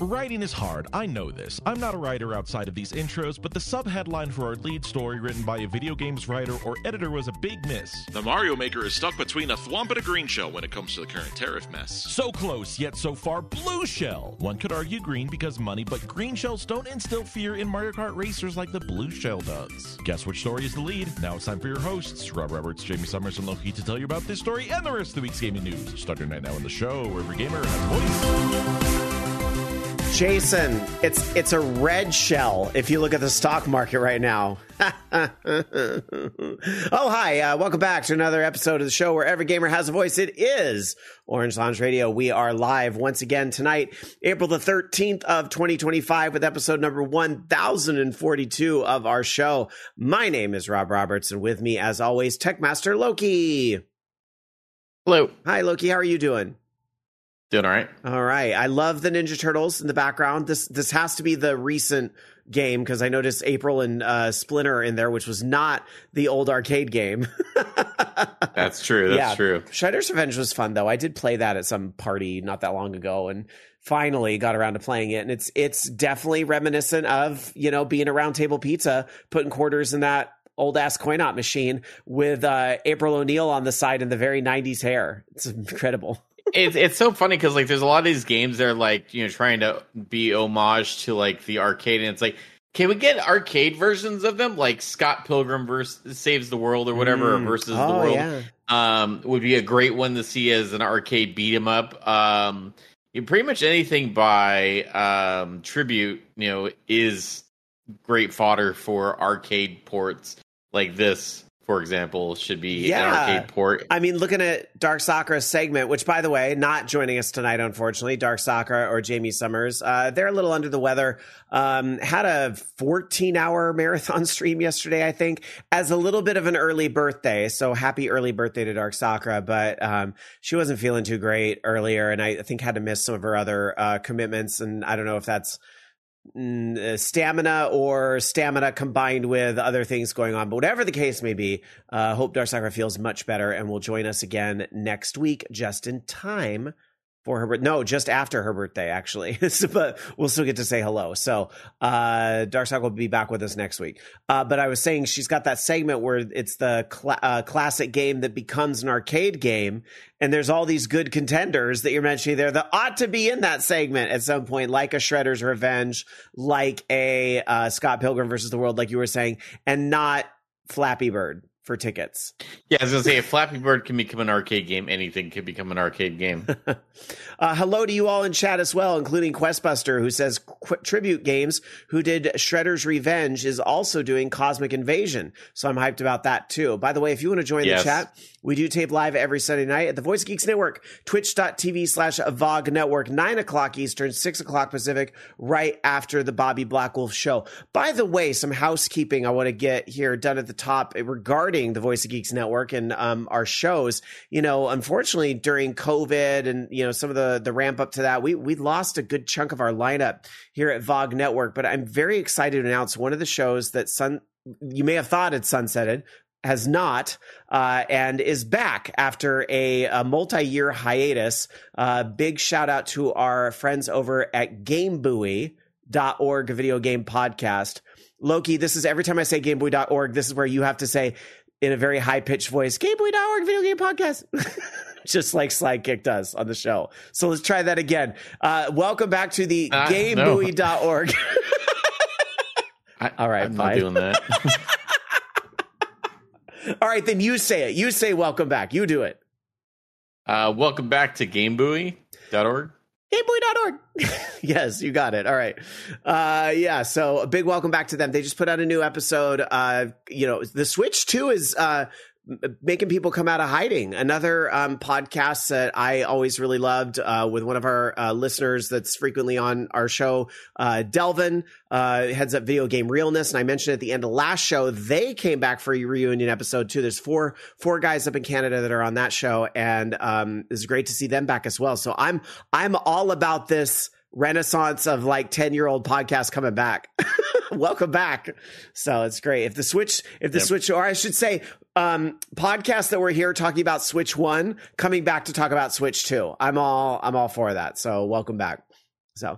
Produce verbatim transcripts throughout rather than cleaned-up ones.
Writing is hard, I know this. I'm not a writer outside of these intros, but the sub-headline for our lead story written by a video games writer or editor was a big miss. The Mario Maker is stuck between a thwomp and a green shell when it comes to the current tariff mess. So close, yet so far blue shell. One could argue green because money, but green shells don't instill fear in Mario Kart racers like the blue shell does. Guess which story is the lead? Now it's time for your hosts, Rob Roberts, Jamie Summers, and Loki to tell you about this story and the rest of the week's gaming news. Starting right now in the show, where every gamer has a voice. Jason, it's it's a red shell if you look at the stock market right now. Oh, hi. Uh, welcome back to another episode of the show where every gamer has a voice. It is Orange Lounge Radio. We are live once again tonight, April the thirteenth of twenty twenty-five with episode number one thousand forty-two of our show. My name is Rob Roberts, and with me, as always, Techmaster Loki. Hello. Hi, Loki. How are you doing? Doing all right. All right. I love the Ninja Turtles in the background. This this has to be the recent game because I noticed April and uh, Splinter in there, which was not the old arcade game. That's true. That's yeah. true. Shredder's Revenge was fun, though. I did play that at some party not that long ago and finally got around to playing it. And it's it's definitely reminiscent of, you know, being a Round Table Pizza, putting quarters in that old ass coin op machine with uh, April O'Neil on the side in the very nineties hair. It's incredible. It's it's so funny because like there's a lot of these games that are like, you know, trying to be homage to like the arcade, and it's like, can we get arcade versions of them, like Scott Pilgrim versus Saves the World or whatever, mm. versus oh, the world? Yeah. Um, would be a great one to see as an arcade beat 'em up. Um, you pretty much anything by um Tribute, you know, is great fodder for arcade ports like this. For example, should be yeah. an arcade port. I mean, looking at Dark Sakura's segment, which, by the way, not joining us tonight, unfortunately, Dark Sakura or Jamie Summers, uh, they're a little under the weather. Um, had a fourteen-hour marathon stream yesterday, I think, as a little bit of an early birthday. So happy early birthday to Dark Sakura. But um, she wasn't feeling too great earlier, and I think had to miss some of her other uh, commitments. And I don't know if that's stamina or stamina combined with other things going on, but whatever the case may be, uh hope Dark Sakura feels much better and will join us again next week just in time for her, no, just after her birthday, actually. But we'll still get to say hello. So uh, Dark Sakura will be back with us next week. Uh, but I was saying she's got that segment where it's the cl- uh, classic game that becomes an arcade game. And there's all these good contenders that you're mentioning there that ought to be in that segment at some point, like a Shredder's Revenge, like a uh, Scott Pilgrim versus the World, like you were saying, and not Flappy Bird for tickets. Yeah, I was going to say, if Flappy Bird can become an arcade game, anything can become an arcade game. uh, hello to you all in chat as well, including Questbuster, who says Qu- Tribute Games, who did Shredder's Revenge, is also doing Cosmic Invasion. So I'm hyped about that too. By the way, if you want to join yes. the chat, we do tape live every Sunday night at the Voice of Geeks Network, twitch.tv slash VOG Network, nine o'clock Eastern, six o'clock Pacific, right after the Bobby Blackwolf show. By the way, some housekeeping I want to get here done at the top regarding the Voice of Geeks Network and um, our shows. You know, unfortunately, during COVID and, you know, some of the, the ramp up to that, we, we lost a good chunk of our lineup here at VOG Network. But I'm very excited to announce one of the shows that sun, you may have thought had sunsetted, has not, uh, and is back after a, a multi-year hiatus. Uh, big shout out to our friends over at GameBuoy dot org, a video game podcast. Loki, this is every time I say GameBuoy dot org, this is where you have to say in a very high-pitched voice, GameBuoy dot org, video game podcast. Just like Slidekick does on the show. So let's try that again. Uh, welcome back to the uh, GameBuoy dot org. No. All right, I'm fine. not doing that. All right, then you say it. You say welcome back. You do it. Uh, welcome back to GameBuoy dot org. GameBuoy dot org. Yes, you got it. All right. Uh, yeah, so a big welcome back to them. They just put out a new episode. Uh, you know, the Switch two is uh, making people come out of hiding. Another um, podcast that I always really loved uh, with one of our uh, listeners that's frequently on our show, uh, Delvin, uh, heads up Video Game Realness. And I mentioned at the end of last show, they came back for a reunion episode too. There's four four guys up in Canada that are on that show, and um, it's great to see them back as well. So I'm I'm all about this renaissance of like ten year old podcasts coming back. Welcome back. So it's great. If the Switch, if the yep. Switch, or I should say, um, podcasts that were here talking about Switch one, coming back to talk about Switch two. I'm all, I'm all for that. So welcome back. So,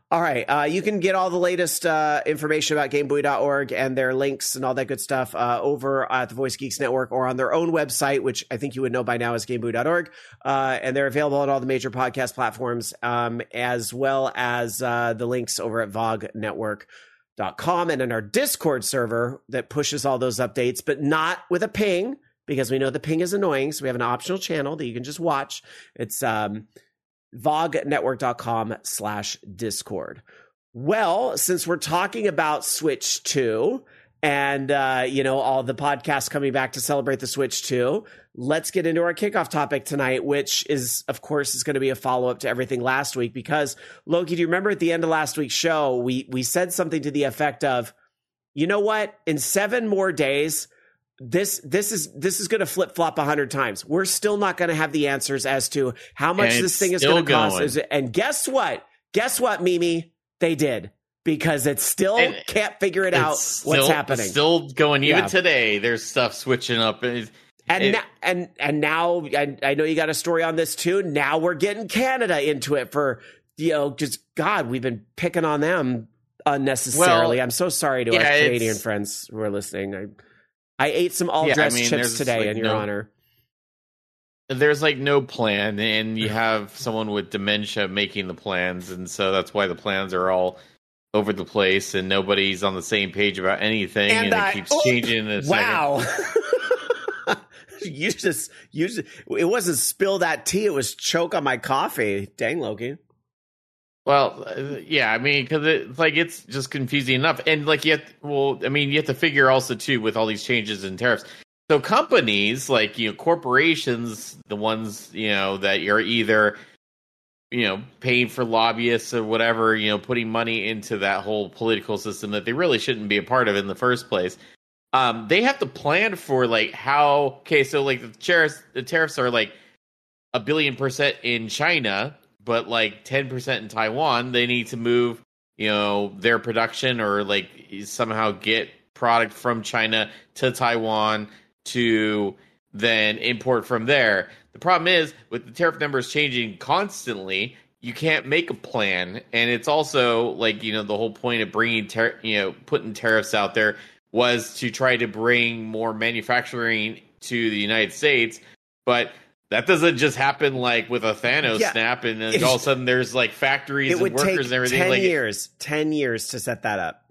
All right. Uh, you can get all the latest uh, information about Game Buoy dot org and their links and all that good stuff uh, over at the Voice Geeks Network or on their own website, which I think you would know by now is Game Buoy dot org. Uh, and they're available on all the major podcast platforms, um, as well as uh, the links over at Vog Network dot com and in our Discord server that pushes all those updates, but not with a ping, because we know the ping is annoying. So we have an optional channel that you can just watch. It's um, Vog Network dot com slash Discord. Well, since we're talking about Switch two and, uh, you know, all the podcasts coming back to celebrate the Switch two, let's get into our kickoff topic tonight, which is, of course, is going to be a follow-up to everything last week. Because, Loki, do you remember at the end of last week's show, we we said something to the effect of, you know what, in seven more days, This this is this is going to flip flop a hundred times. We're still not going to have the answers as to how much this thing is going to cost. Is it, and guess what? Guess what, Mimi? They did, because it still and can't figure it out. Still, what's happening? Still going. Even yeah. today, there's stuff switching up. And and it, na- and and now I, I know you got a story on this too. Now we're getting Canada into it for, you know, just God. We've been picking on them unnecessarily. Well, I'm so sorry to yeah, our Canadian friends who are listening. I, I ate some all-dressed yeah, I mean, chips today, like in your no, honor. There's like no plan, and you have someone with dementia making the plans, and so that's why the plans are all over the place, and nobody's on the same page about anything, and, and I, it keeps oh, changing in a wow. second. you just, you just, it wasn't spill that tea, it was choke on my coffee. Dang, Loki. Well, yeah, I mean, because it's like it's just confusing enough, and like you have, well, I mean, you have to figure also too with all these changes in tariffs. So companies like you know corporations, the ones you know that you're either you know paying for lobbyists or whatever, you know, putting money into that whole political system that they really shouldn't be a part of in the first place. Um, they have to plan for like how. Okay, so like the tariffs, the tariffs are like a billion percent in China. But like ten percent in Taiwan, they need to move, you know, their production or like somehow get product from China to Taiwan to then import from there. The problem is with the tariff numbers changing constantly, you can't make a plan. And it's also like, you know, the whole point of bringing, tar- you know, putting tariffs out there was to try to bring more manufacturing to the United States. But that doesn't just happen like with a Thanos yeah. snap, and then all of a sudden there's like factories and workers and everything. Ten like years, ten years to set that up.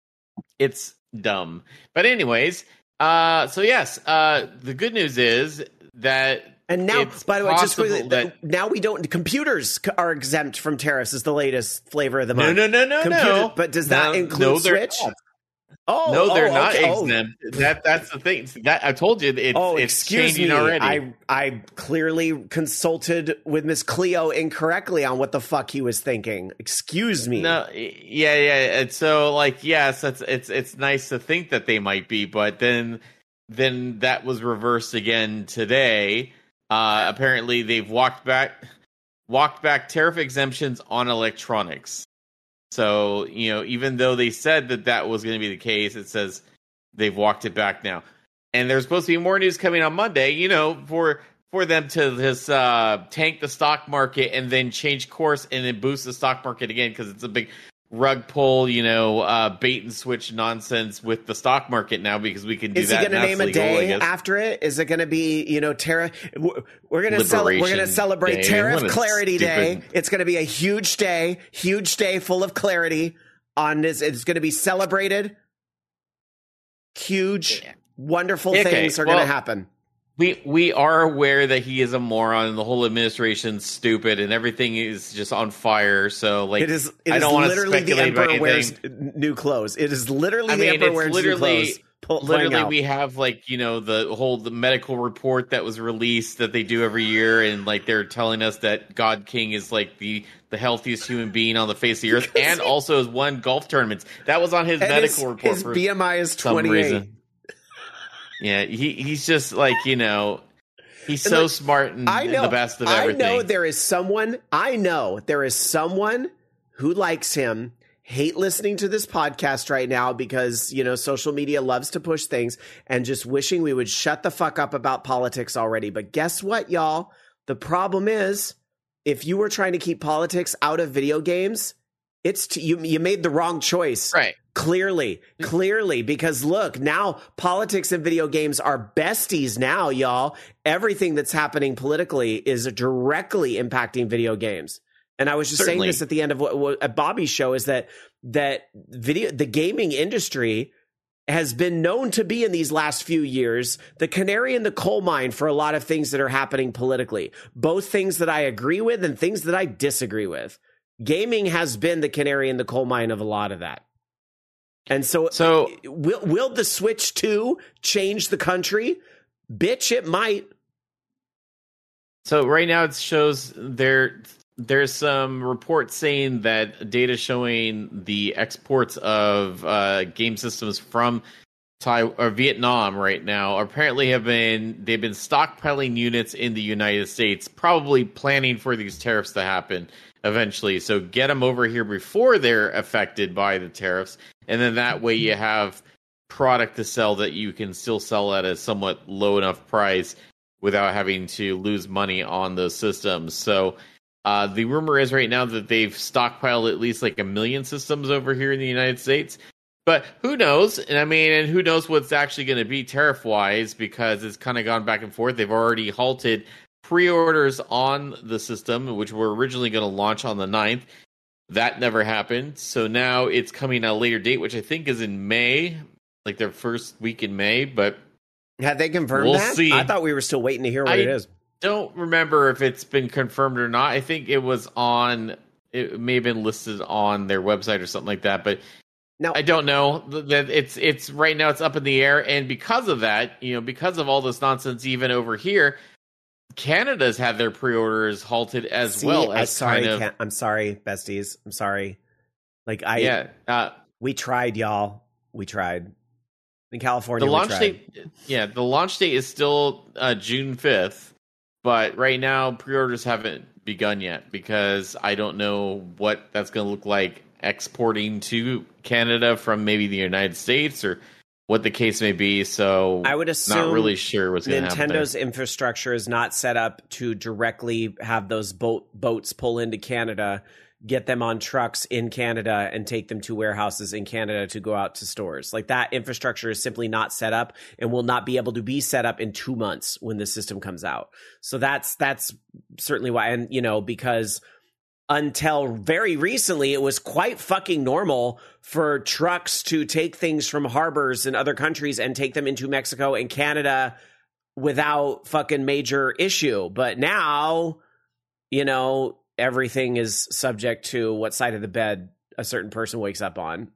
It's dumb, but anyways, uh, so yes, uh, the good news is that, and now, by the way, just really, that now we don't. Computers are exempt from tariffs. Is the latest flavor of the month? No, no, no, no, Computer, no. But does that no, include no, Switch? Not. Oh, no, they're oh, not okay. exempt. Oh. That that's the thing. That I told you, it's, oh, it's excuse changing me. already. I I clearly consulted with Miss Cleo incorrectly on what the fuck he was thinking. Excuse me. No, yeah, yeah. And so, like, yes, it's it's it's nice to think that they might be, but then then that was reversed again today. Uh, apparently, they've walked back walked back tariff exemptions on electronics. So, you know, even though they said that that was going to be the case, it says they've walked it back now. And there's supposed to be more news coming on Monday, you know, for for them to just uh, tank the stock market and then change course and then boost the stock market again, because it's a big rug pull, you know, uh, bait and switch nonsense with the stock market now, because we can do is that. Is he going to name legal, a day after it? Is it going to be, you know, tariff? We're going to cele- we're going to celebrate day. Tariff Clarity stupid. Day. It's going to be a huge day, huge day full of clarity on this. It's going to be celebrated. Huge, yeah. wonderful okay. things are well, going to happen. We we are aware that he is a moron and the whole administration's stupid and everything is just on fire. So like, it is. It I don't is literally the Emperor wears new clothes. It is literally I the mean, Emperor wears new clothes. Pull, literally, we have like you know the whole the medical report that was released that they do every year, and like they're telling us that God King is like the the healthiest human being on the face of the earth, and also has won golf tournaments. That was on his medical his, His report. For B M I is twenty-eight. Yeah, he he's just like, you know, he's so like, smart and, I know, and the best of everything. I know there is someone, I know there is someone who likes him, hate listening to this podcast right now because, you know, social media loves to push things, and just wishing we would shut the fuck up about politics already. But guess what, y'all? The problem is, if you were trying to keep politics out of video games, It's t- you. You made the wrong choice. Right. Clearly, clearly, because look, now politics and video games are besties now, y'all. Everything that's happening politically is directly impacting video games. And I was just Certainly. saying this at the end of what, what at Bobby's show is that that video, the gaming industry has been known to be in these last few years the canary in the coal mine for a lot of things that are happening politically, both things that I agree with and things that I disagree with. Gaming has been the canary in the coal mine of a lot of that. And so, so will will the Switch two change the country? Bitch, it might. So right now it shows there there's some reports saying that data showing the exports of uh, game systems from Taiwan or Vietnam right now apparently have been they've been stockpiling units in the United States, probably planning for these tariffs to happen eventually. So get them over here before they're affected by the tariffs, and then that way you have product to sell that you can still sell at a somewhat low enough price without having to lose money on those systems. So uh, the rumor is right now that they've stockpiled at least like a million systems over here in the United States. But who knows? And I mean, and who knows what's actually going to be tariff-wise, because it's kind of gone back and forth. They've already halted pre-orders on the system, which were originally going to launch on the ninth. That never happened. So now it's coming at a later date, which I think is in May, like their first week in May. But Have they confirmed we'll that? see. I thought we were still waiting to hear what I it is. don't remember if it's been confirmed or not. I think it was on, it may have been listed on their website or something like that. But No, I don't know. That it's it's right now it's up in the air, and because of that, you know, because of all this nonsense, even over here, Canada's had their pre-orders halted as See, well I'm as sorry, kind of. Ken- I'm sorry, besties. I'm sorry. Like I, Yeah, uh, we tried, y'all. We tried in California. the we launch tried. date. Yeah, the launch date is still uh, June fifth, but right now pre-orders haven't begun yet because I don't know what that's going to look like exporting to Canada from maybe the United States or what the case may be. So I would assume not really sure what's going to happen. Nintendo's infrastructure is not set up to directly have those boat boats pull into Canada, get them on trucks in Canada, and take them to warehouses in Canada to go out to stores. Like that infrastructure is simply not set up and will not be able to be set up in two months when the system comes out. So that's that's certainly why. And you know, because until very recently, it was quite fucking normal for trucks to take things from harbors in other countries and take them into Mexico and Canada without fucking major issue. But now, you know, everything is subject to what side of the bed a certain person wakes up on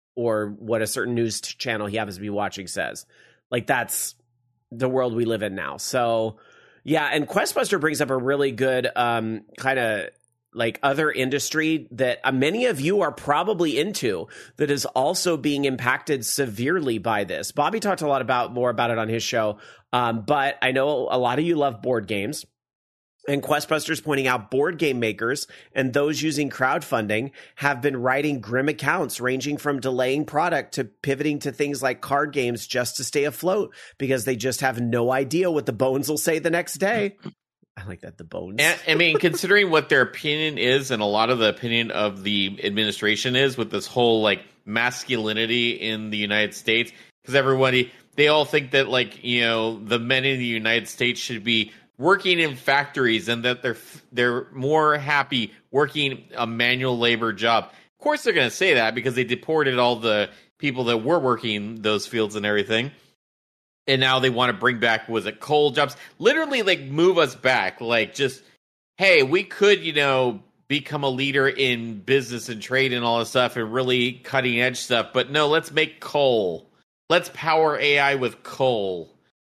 or what a certain news channel he happens to be watching says. Like, that's the world we live in now. So, yeah, and Questbuster brings up a really good um, kind of like other industry that uh, many of you are probably into that is also being impacted severely by this. Bobby talked a lot about more about it on his show, um, but I know a lot of you love board games. And Questbuster's pointing out board game makers and those using crowdfunding have been writing grim accounts ranging from delaying product to pivoting to things like card games just to stay afloat because they just have no idea what the bones will say the next day. I like that, the bones. And, I mean, considering what their opinion is, and a lot of the opinion of the administration is with this whole like masculinity in the United States, because everybody, they all think that like, you know, the men in the United States should be working in factories and that they're they're more happy working a manual labor job. Of course, they're going to say that because they deported all the people that were working those fields and everything. And now they want to bring back, was it coal jobs? Literally, like, move us back. Like, just, hey, we could, you know, become a leader in business and trade and all this stuff and really cutting edge stuff. But no, let's make coal. Let's power A I with coal.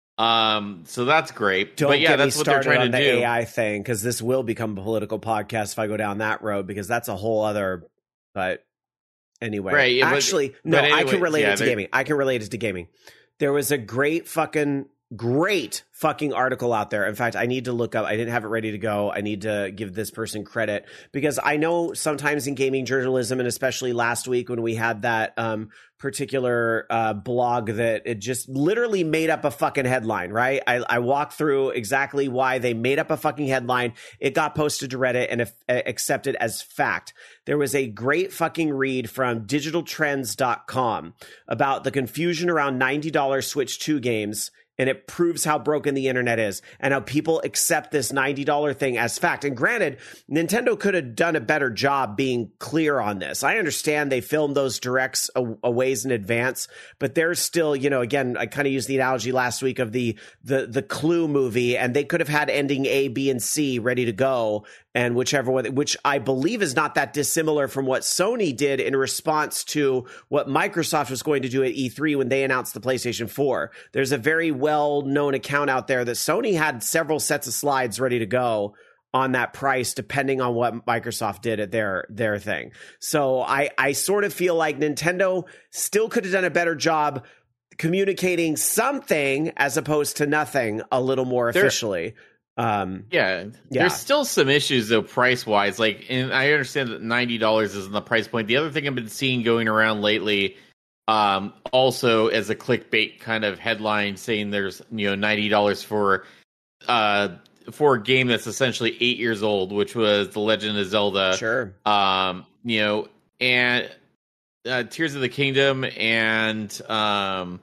Um, so that's great. Don't but yeah, get that's me what they're started trying on to the do. A I thing, because this will become a political podcast if I go down that road, because that's a whole other. But anyway, Right, yeah, but- actually, no, but I anyway, can relate yeah, it to they're- gaming. I can relate it to gaming. There was a great fucking great fucking article out there. In fact, I need to look up, I didn't have it ready to go. I need to give this person credit because I know sometimes in gaming journalism, and especially last week when we had that um, particular uh, blog that it just literally made up a fucking headline, right? I, I walked through exactly why they made up a fucking headline. It got posted to Reddit and if, uh, accepted as fact. There was a great fucking read from digital trends dot com about the confusion around ninety dollars Switch two games. And it proves how broken the internet is and how people accept this ninety dollars thing as fact. And granted, Nintendo could have done a better job being clear on this. I understand they filmed those directs a, a ways in advance, but there's still, you know, again, I kind of used the analogy last week of the, the, the Clue movie, and they could have had ending A, B, and C ready to go. And whichever one, which I believe is not that dissimilar from what Sony did in response to what Microsoft was going to do at E three when they announced the PlayStation four. There's a very well-known account out there that Sony had several sets of slides ready to go on that price, depending on what Microsoft did at their their thing. So I, I sort of feel like Nintendo still could have done a better job communicating something as opposed to nothing a little more officially. There- Um, yeah, yeah, there's still some issues though, price wise. Like, and I understand that ninety dollars isn't the price point. The other thing I've been seeing going around lately, um, also as a clickbait kind of headline, saying there's you know ninety dollars for, uh, for a game that's essentially eight years old, which was The Legend of Zelda. Sure. Um, you know, and uh, Tears of the Kingdom, and um.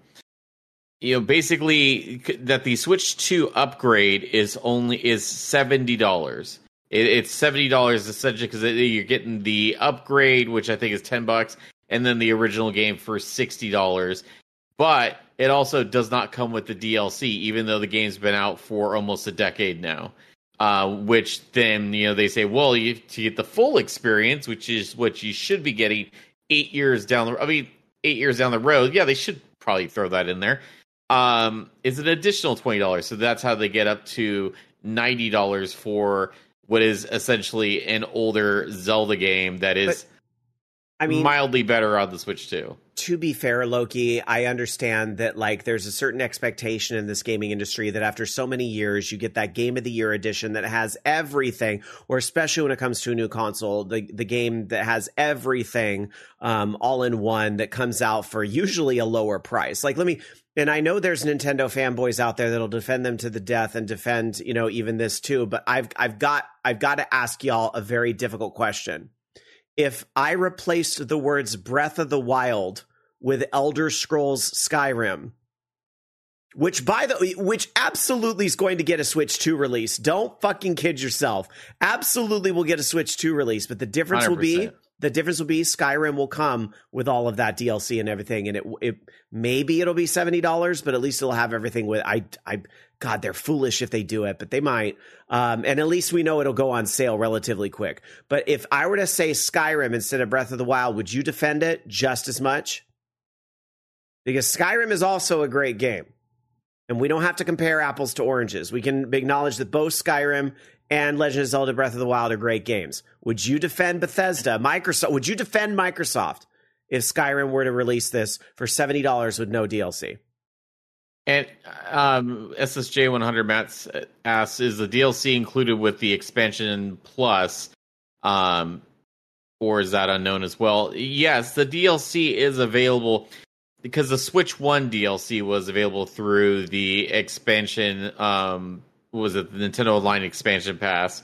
You know, basically that the Switch two upgrade is only is seventy dollars. It, it's seventy dollars essentially because you're getting the upgrade, which I think is ten bucks, and then the original game for sixty dollars. But it also does not come with the D L C, even though the game's been out for almost a decade now. Uh, which then you know they say, well, you to get the full experience, which is what you should be getting eight years down the. I mean, eight years down the road. Yeah, they should probably throw that in there. Um, is an additional twenty dollars. So that's how they get up to ninety dollars for what is essentially an older Zelda game that is but, I mean, mildly better on the Switch two. To be fair, Loki, I understand that like there's a certain expectation in this gaming industry that after so many years, you get that Game of the Year edition that has everything, or especially when it comes to a new console, the, the game that has everything um, all in one that comes out for usually a lower price. Like, let me... And I know there's Nintendo fanboys out there that'll defend them to the death and defend, you know, even this too. But I've I've got I've got to ask y'all a very difficult question. If I replaced the words Breath of the Wild with Elder Scrolls Skyrim, which by the which absolutely is going to get a Switch two release. Don't fucking kid yourself. Absolutely will get a Switch two release, but the difference one hundred percent. will be The difference will be Skyrim will come with all of that D L C and everything, and it it maybe it'll be seventy dollars, but at least it'll have everything with. I I God, they're foolish if they do it, but they might. Um, and at least we know it'll go on sale relatively quick. But if I were to say Skyrim instead of Breath of the Wild, would you defend it just as much? Because Skyrim is also a great game, and we don't have to compare apples to oranges. We can acknowledge that both Skyrim and Legend of Zelda Breath of the Wild are great games. Would you defend Bethesda, Microsoft? Would you defend Microsoft if Skyrim were to release this for seventy dollars with no D L C? And um, S S J one hundred Matt asks, is the D L C included with the expansion plus, um, or is that unknown as well? Yes, the D L C is available because the Switch one D L C was available through the expansion. Um, what was it, the Nintendo Online Expansion Pass?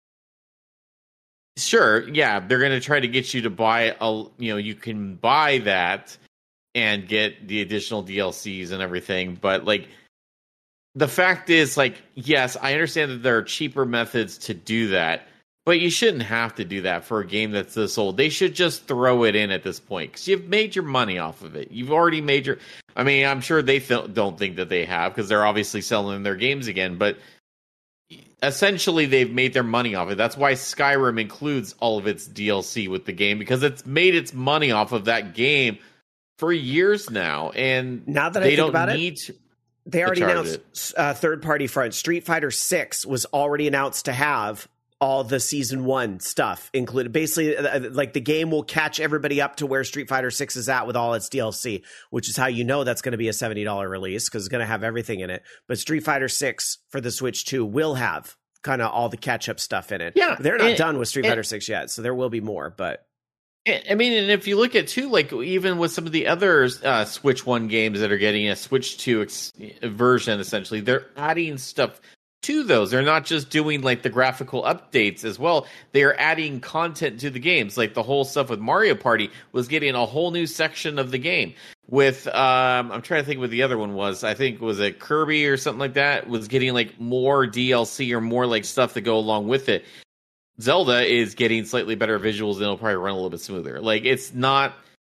Sure, yeah, they're going to try to get you to buy a. You know, you can buy that and get the additional D L Cs and everything. But, like, the fact is, like, yes, I understand that there are cheaper methods to do that, but you shouldn't have to do that for a game that's this old. They should just throw it in at this point, because you've made your money off of it. You've already made your... I mean, I'm sure they th- don't think that they have, because they're obviously selling their games again, but essentially they've made their money off it. That's why Skyrim includes all of its D L C with the game, because it's made its money off of that game for years now, and now that I they think don't about need it, to, they already to announced uh, third-party front. Street Fighter six was already announced to have all the season one stuff included. Basically, like the game will catch everybody up to where Street Fighter six is at with all its D L C, which is how you know that's going to be a seventy dollars release because it's going to have everything in it. But Street Fighter six for the Switch two will have kind of all the catch-up stuff in it. Yeah, they're not and, done with Street and, Fighter six yet, so there will be more. But I mean, and if you look at too, like even with some of the other uh, Switch one games that are getting a Switch two ex- version, essentially, they're adding stuff to those. They're not just doing like the graphical updates as well. They are adding content to the games. Like the whole stuff with Mario Party was getting a whole new section of the game. With um, I'm trying to think what the other one was. I think was it Kirby or something like that was getting like more D L C or more like stuff to go along with it. Zelda is getting slightly better visuals and it'll probably run a little bit smoother. Like it's not.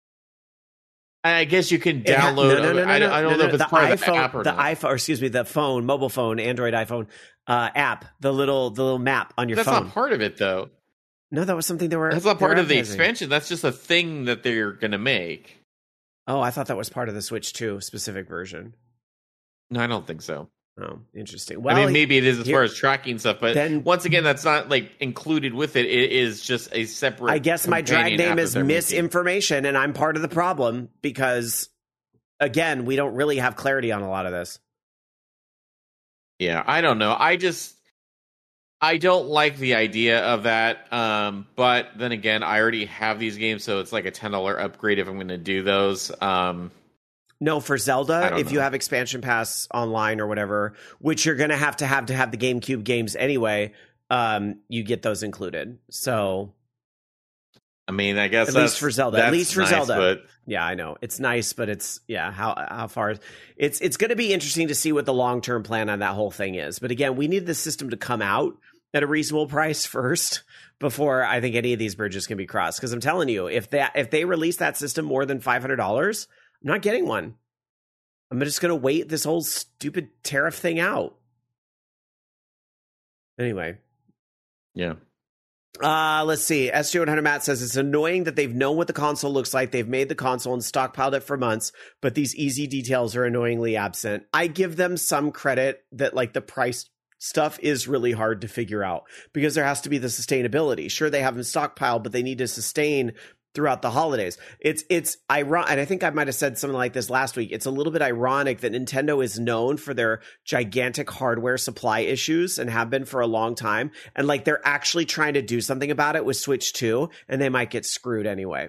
I guess you can download. Ha- no, no, no, no, I, no, I don't no, know no, if it's the part iPhone, of the app or the not. iPhone, or excuse me, the phone, mobile phone, Android iPhone uh, app, the little the little map on your That's phone. not part of it though. No, that was something they were. That's not they were part of the advertising. expansion. That's just a thing that they're going to make. Oh, I thought that was part of the Switch two specific version. No, I don't think so. Oh, interesting. Well, I mean, maybe it is as here, far as tracking stuff, but then, once again, that's not like included with it. It is just a separate. I guess my drag companion name app is that they're making. misinformation, and I'm part of the problem because, again, we don't really have clarity on a lot of this. Yeah, I don't know. I just I don't like the idea of that. Um, but then again, I already have these games, so it's like a ten dollar upgrade if I'm going to do those. Um, No, for Zelda, if know. you have expansion pass online or whatever, which you're going to have to have to have the GameCube games anyway, um, you get those included. So, I mean, I guess at that's, least for Zelda, at that's least for nice, Zelda. But Yeah, I know it's nice, but it's yeah. How how far? It's it's going to be interesting to see what the long term plan on that whole thing is. But again, we need the system to come out at a reasonable price first before I think any of these bridges can be crossed. Because I'm telling you, if that if they release that system more than five hundred dollars, I'm not getting one. I'm just going to wait this whole stupid tariff thing out. Anyway. yeah. Uh, let's see. S G one hundred Matt says it's annoying that they've known what the console looks like. They've made the console and stockpiled it for months, but these easy details are annoyingly absent. I give them some credit that like the price stuff is really hard to figure out because there has to be the sustainability. Sure, they have them stockpiled, but they need to sustain throughout the holidays. It's it's ironic, and I think I might have said something like this last week. It's a little bit ironic that Nintendo is known for their gigantic hardware supply issues and have been for a long time, and like they're actually trying to do something about it with Switch two, and they might get screwed anyway.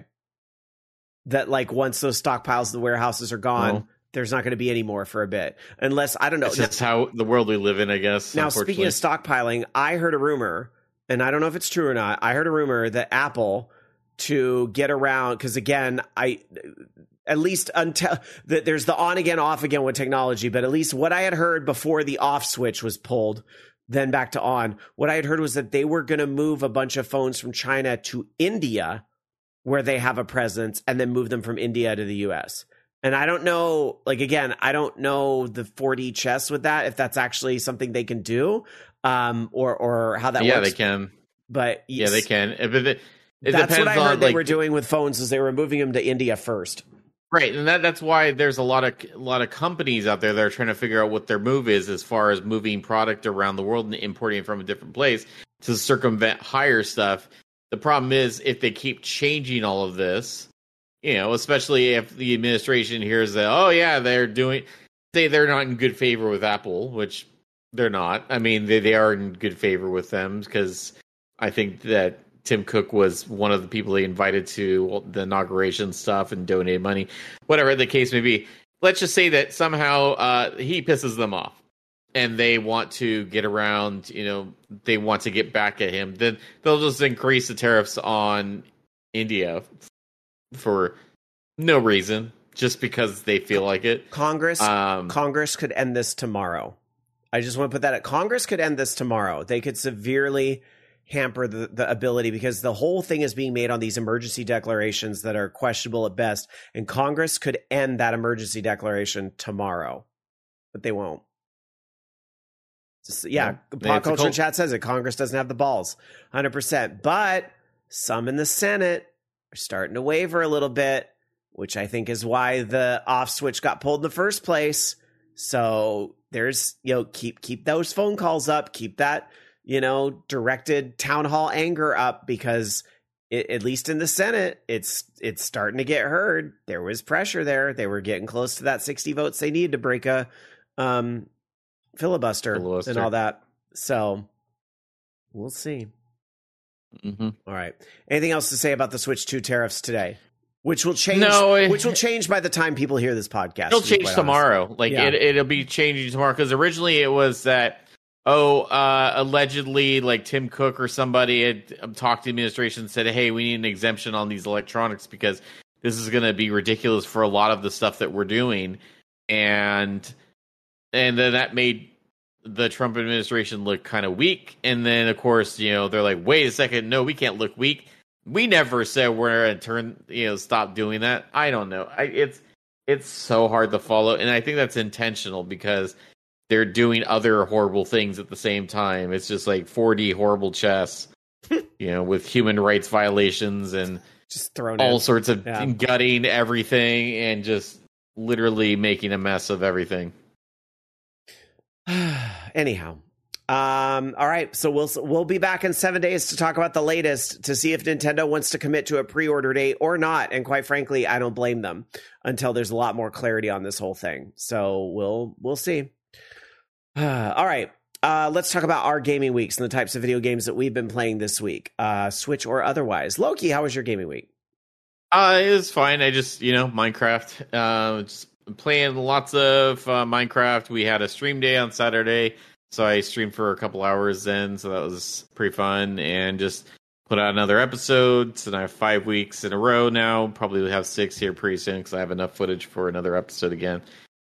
That like once those stockpiles, the warehouses are gone, Well, there's not going to be any more for a bit, unless I don't know. it's just how the world we live in, I guess. Now, speaking of stockpiling, I heard a rumor, and I don't know if it's true or not. I heard a rumor that Apple, to get around, because again, I at least until that there's the on again, off again with technology, but at least what I had heard before the off switch was pulled, then back to on, what I had heard was that they were going to move a bunch of phones from China to India, where they have a presence, and then move them from India to the U S. And I don't know, like, again, I don't know the four D chess with that, if that's actually something they can do, um, or or how that yeah, works. they can. But Yeah, they can. If it, it that's depends what I heard on, they like, were doing with phones, is they were moving them to India first. Right, and that that's why there's a lot of a lot of companies out there that are trying to figure out what their move is as far as moving product around the world and importing it from a different place to circumvent higher stuff. The problem is if they keep changing all of this, you know, especially if the administration hears that, oh yeah, they're doing, say they're not in good favor with Apple, which they're not. I mean, they they are in good favor with them because I think that Tim Cook was one of the people they invited to the inauguration stuff and donated money, whatever the case may be. Let's just say that somehow uh, he pisses them off and they want to get around, you know, they want to get back at him. Then they'll just increase the tariffs on India for no reason, just because they feel like it. Congress, Um, Congress could end this tomorrow. I just want to put that at Congress could end this tomorrow. They could severely hamper the, the ability, because the whole thing is being made on these emergency declarations that are questionable at best. And Congress could end that emergency declaration tomorrow, but they won't. Just, yeah, Yeah. Pop It's a Culture cult- Chat says it. Congress doesn't have the balls, one hundred percent. But some in the Senate are starting to waver a little bit, which I think is why the off switch got pulled in the first place. So there's, you know, keep keep those phone calls up, keep that, you know, directed town hall anger up because it, at least in the Senate, it's it's starting to get heard. There was pressure there. They were getting close to that sixty votes they needed to break a um, filibuster, filibuster and all that. So we'll see. Mm-hmm. All right. Anything else to say about the Switch two tariffs today? Which will change. No, it, which will change by the time people hear this podcast. It'll change to tomorrow. Honest. Like yeah. it, it'll be changing tomorrow because originally it was that. Oh, uh, allegedly, like Tim Cook or somebody had um, talked to the administration and said, "Hey, we need an exemption on these electronics because this is going to be ridiculous for a lot of the stuff that we're doing," and and then that made the Trump administration look kind of weak. And then, of course, you know, they're like, "Wait a second, no, we can't look weak. We never said we're going to turn, you know, stop doing that." I don't know. I, it's it's so hard to follow, and I think that's intentional because they're doing other horrible things at the same time. It's just like four D horrible chess, you know, with human rights violations and just throwing all in. sorts of yeah. gutting everything and just literally making a mess of everything. Anyhow, um, all right. So we'll we'll be back in seven days to talk about the latest to see if Nintendo wants to commit to a pre-order date or not. And quite frankly, I don't blame them until there's a lot more clarity on this whole thing. So we'll we'll see. Uh, all right, uh, let's talk about our gaming weeks and the types of video games that we've been playing this week, uh, Switch or otherwise. Loki, how was your gaming week? Uh, it was fine. I just, you know, Minecraft, uh, just playing lots of uh, Minecraft. We had a stream day on Saturday, so I streamed for a couple hours then, so that was pretty fun, and just put out another episode. So I have five weeks in a row now. Probably have six here pretty soon because I have enough footage for another episode again.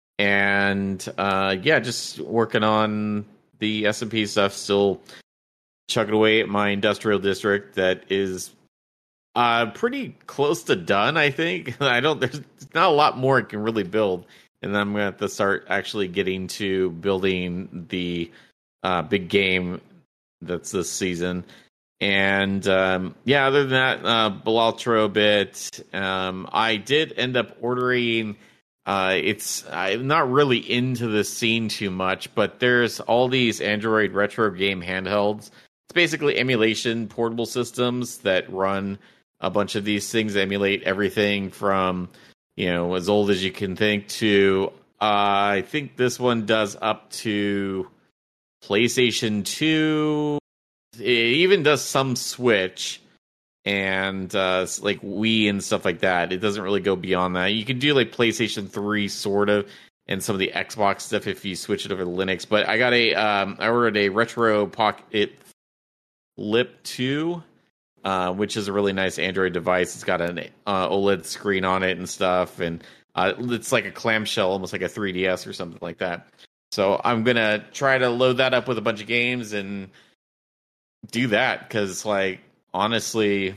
And, uh, yeah, just working on the S M P stuff, still chugging away at my industrial district that is uh, pretty close to done, I think. I don't, there's not a lot more it can really build. And then I'm going to have to start actually getting to building the uh, big game that's this season. And, um, yeah, other than that, uh, Balatro a bit. Um, I did end up ordering... Uh, it's I'm not really into this scene too much, but there's all these Android retro game handhelds. It's basically emulation portable systems that run a bunch of these things, emulate everything from, you know, as old as you can think to, uh, I think this one does up to PlayStation two. It even does some Switch. And uh, like Wii and stuff like that. It doesn't really go beyond that. You can do like PlayStation three sort of, and some of the Xbox stuff if you switch it over to Linux. But I got a, um, I ordered a Retro Pocket Lip two, uh, which is a really nice Android device. It's got an uh, OLED screen on it and stuff, and uh, it's like a clamshell, almost like a three D S or something like that. So I'm gonna try to load that up with a bunch of games and do that because like. Honestly,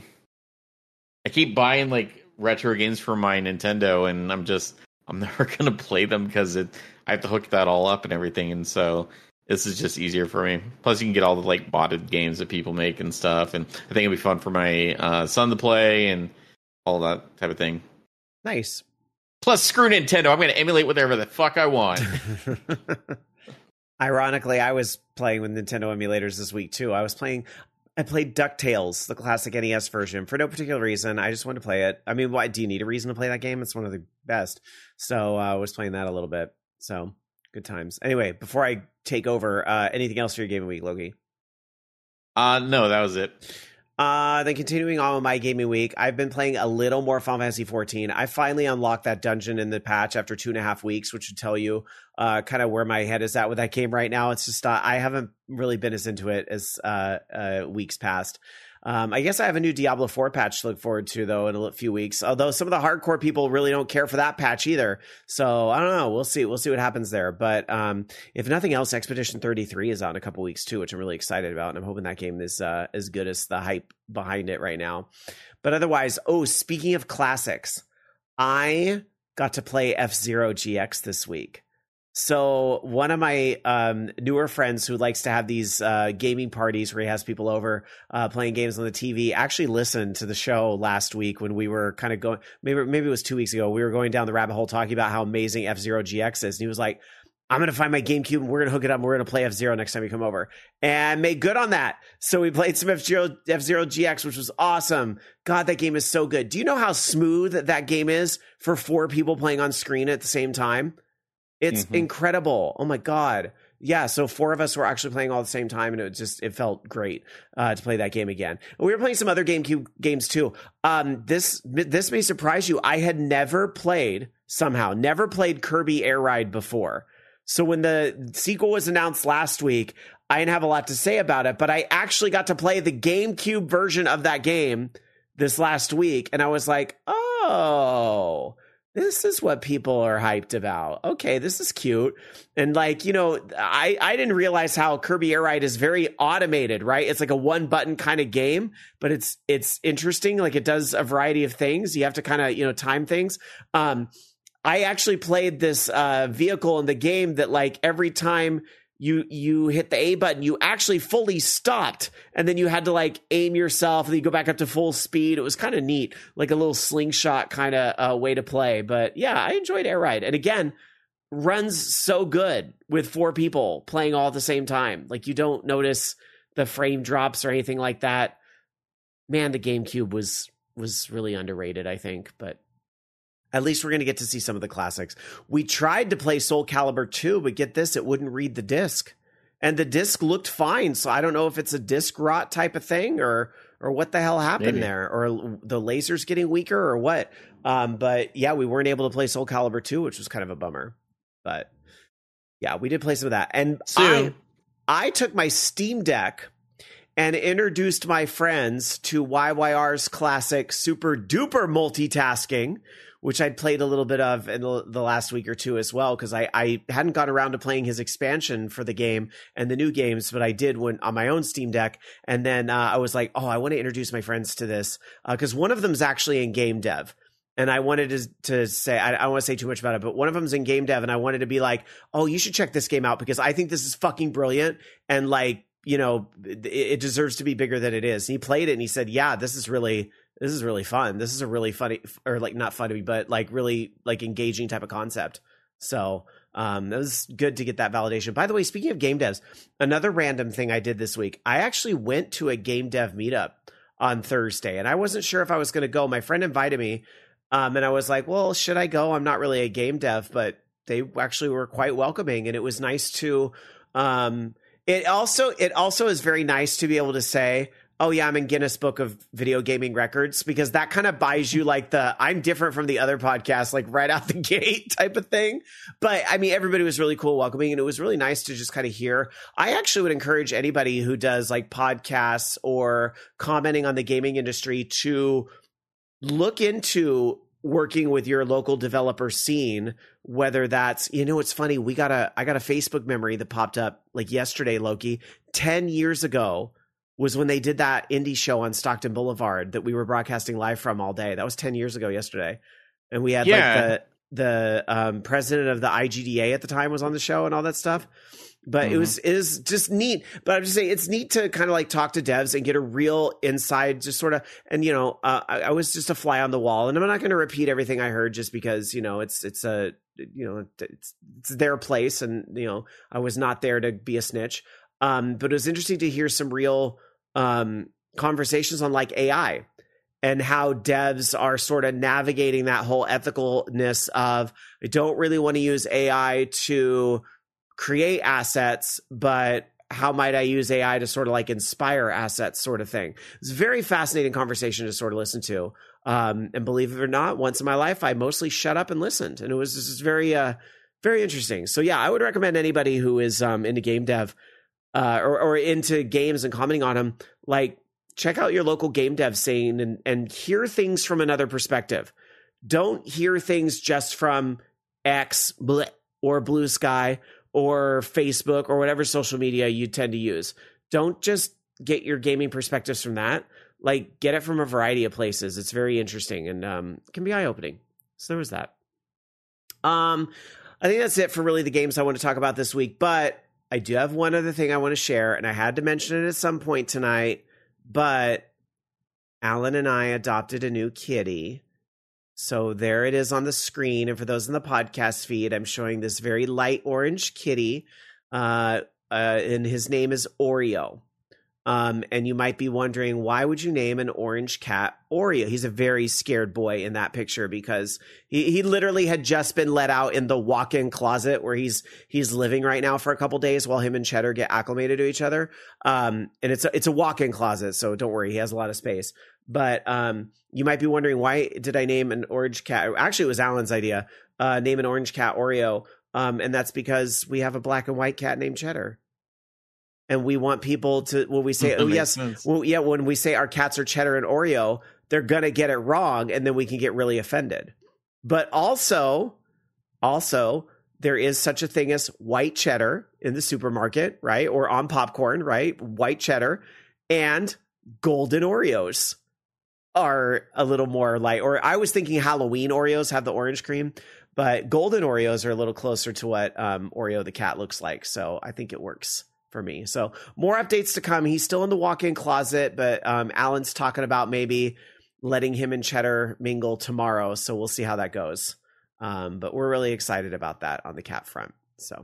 I keep buying like retro games for my Nintendo, and I'm just I'm never gonna play them because it I have to hook that all up and everything, and so this is just easier for me. Plus, you can get all the like botted games that people make and stuff, and I think it'll be fun for my uh, son to play and all that type of thing. Nice. Plus, screw Nintendo. I'm gonna emulate whatever the fuck I want. Ironically, I was playing with Nintendo emulators this week too. I was playing. I played DuckTales, the classic N E S version, for no particular reason. I just wanted to play it. I mean, why do you need a reason to play that game? It's one of the best. So uh, I was playing that a little bit. So good times. Anyway, before I take over, uh, anything else for your gaming week, Loki? Uh, no, that was it. Uh, then continuing on with my gaming week, I've been playing a little more Final Fantasy fourteen. I finally unlocked that dungeon in the patch after two and a half weeks, which would tell you uh, kind of where my head is at with that game right now. It's just uh, I haven't really been as into it as uh, uh, weeks past. Um, I guess I have a new Diablo four patch to look forward to, though, in a few weeks. Although some of the hardcore people really don't care for that patch either. So I don't know. We'll see. We'll see what happens there. But um, if nothing else, Expedition thirty-three is out in a couple weeks, too, which I'm really excited about. And I'm hoping that game is uh, as good as the hype behind it right now. But otherwise, oh, speaking of classics, I got to play F-Zero G X this week. So one of my um, newer friends who likes to have these uh, gaming parties where he has people over uh, playing games on the T V actually listened to the show last week when we were kind of going, maybe maybe it was two weeks ago. We were going down the rabbit hole talking about how amazing F-Zero G X is. And he was like, I'm going to find my GameCube and we're going to hook it up and we're going to play F-Zero next time you come over. And made good on that. So we played some F-Zero, F-Zero G X, which was awesome. God, that game is so good. Do you know how smooth that game is for four people playing on screen at the same time? It's mm-hmm. incredible. Oh my God. Yeah, so four of us were actually playing all at the same time, and it just it felt great uh, to play that game again. And we were playing some other GameCube games too. Um, this this may surprise you. I had never played, somehow, never played Kirby Air Ride before. So when the sequel was announced last week, I didn't have a lot to say about it, but I actually got to play the GameCube version of that game this last week, and I was like, oh, this is what people are hyped about. Okay, this is cute. And like, you know, I, I didn't realize how Kirby Air Ride is very automated, right? It's like a one button kind of game, but it's it's interesting. Like it does a variety of things. You have to kind of, you know, time things. Um, I actually played this uh, vehicle in the game that like every time you you hit the A button, you actually fully stopped, and then you had to like aim yourself, and then you go back up to full speed. It was kind of neat, like a little slingshot kind of uh, way to play. But yeah, I enjoyed Air Ride, and again, runs so good with four people playing all at the same time. Like you don't notice the frame drops or anything like that. Man, the GameCube was was really underrated, I think, but. At least we're going to get to see some of the classics. We tried to play Soul Calibur two, but get this, it wouldn't read the disc. And the disc looked fine, so I don't know if it's a disc rot type of thing or or what the hell happened Maybe. there, or the laser's getting weaker or what. Um, but yeah, we weren't able to play Soul Calibur two, which was kind of a bummer. But yeah, we did play some of that. And I, I took my Steam Deck and introduced my friends to Y Y R's classic Super Duper Multitasking, which I'd played a little bit of in the, the last week or two as well, because I, I hadn't got around to playing his expansion for the game and the new games, but I did when on my own Steam Deck. And then uh, I was like, oh, I want to introduce my friends to this, because uh, one of them's actually in game dev. And I wanted to, to say, I, I don't want to say too much about it, but one of them's in game dev, and I wanted to be like, oh, you should check this game out, because I think this is fucking brilliant. And like, you know, it, it deserves to be bigger than it is. And he played it and he said, yeah, this is really... This is really fun. This is a really funny, or like not funny, but like really like engaging type of concept. So um, it was good to get that validation. By the way, speaking of game devs, another random thing I did this week, I actually went to a game dev meetup on Thursday, and I wasn't sure if I was going to go. My friend invited me, um, and I was like, well, should I go? I'm not really a game dev, but they actually were quite welcoming, and it was nice to, um, it also, it also is very nice to be able to say, oh yeah, I'm in Guinness Book of Video Gaming Records, because that kind of buys you like the I'm different from the other podcasts, like right out the gate type of thing. But I mean, everybody was really cool, welcoming, and it was really nice to just kind of hear. I actually would encourage anybody who does like podcasts or commenting on the gaming industry to look into working with your local developer scene, whether that's, you know, it's funny. We got a, I got a Facebook memory that popped up like yesterday, Loki, ten years ago. Was when they did that indie show on Stockton Boulevard that we were broadcasting live from all day. That was ten years ago yesterday. And we had yeah. like the the um, president of the I G D A at the time was on the show and all that stuff. But mm-hmm. it was it is just neat. But I'm just saying it's neat to kind of like talk to devs and get a real inside, just sort of. And you know, uh, I, I was just a fly on the wall, and I'm not going to repeat everything I heard just because you know it's it's a you know it's it's their place, and you know I was not there to be a snitch. Um, but it was interesting to hear some real um, conversations on like A I and how devs are sort of navigating that whole ethicalness of, I don't really want to use A I to create assets, but how might I use A I to sort of like inspire assets sort of thing. It's a very fascinating conversation to sort of listen to. Um, and believe it or not, once in my life, I mostly shut up and listened. And it was just very, uh, very interesting. So yeah, I would recommend anybody who is um, into game dev Uh, or, or into games and commenting on them, like check out your local game dev scene and, and hear things from another perspective. Don't hear things just from X bleh, or Blue Sky or Facebook or whatever social media you tend to use. Don't just get your gaming perspectives from that. Like get it from a variety of places. It's very interesting and um, can be eye-opening. So there was that. Um, I think that's it for really the games I want to talk about this week, but I do have one other thing I want to share, and I had to mention it at some point tonight, but Alan and I adopted a new kitty, So there it is on the screen. And for those in the podcast feed, I'm showing this very light orange kitty. Uh, uh, and his name is Oreo. Um, and you might be wondering, why would you name an orange cat Oreo? He's a very scared boy in that picture because he, he literally had just been let out in the walk-in closet where he's he's living right now for a couple days while him and Cheddar get acclimated to each other. Um, and it's a, it's a walk-in closet, so don't worry, he has a lot of space. But um, you might be wondering, why did I name an orange cat? Actually, it was Alan's idea. Uh, name an orange cat Oreo. Um, and that's because we have a black and white cat named Cheddar. And we want people to, when we say, oh, yes, well, yeah, when we say our cats are Cheddar and Oreo, they're going to get it wrong. And then we can get really offended. But also, also, there is such a thing as white cheddar in the supermarket, right? Or on popcorn, right? White cheddar and golden Oreos are a little more light. Or I was thinking Halloween Oreos have the orange cream, but golden Oreos are a little closer to what um, Oreo the cat looks like. So I think it works for me. So more updates to come. He's still in the walk-in closet, but um, Alan's talking about maybe letting him and Cheddar mingle tomorrow. So we'll see how that goes. Um, but we're really excited about that on the cat front. So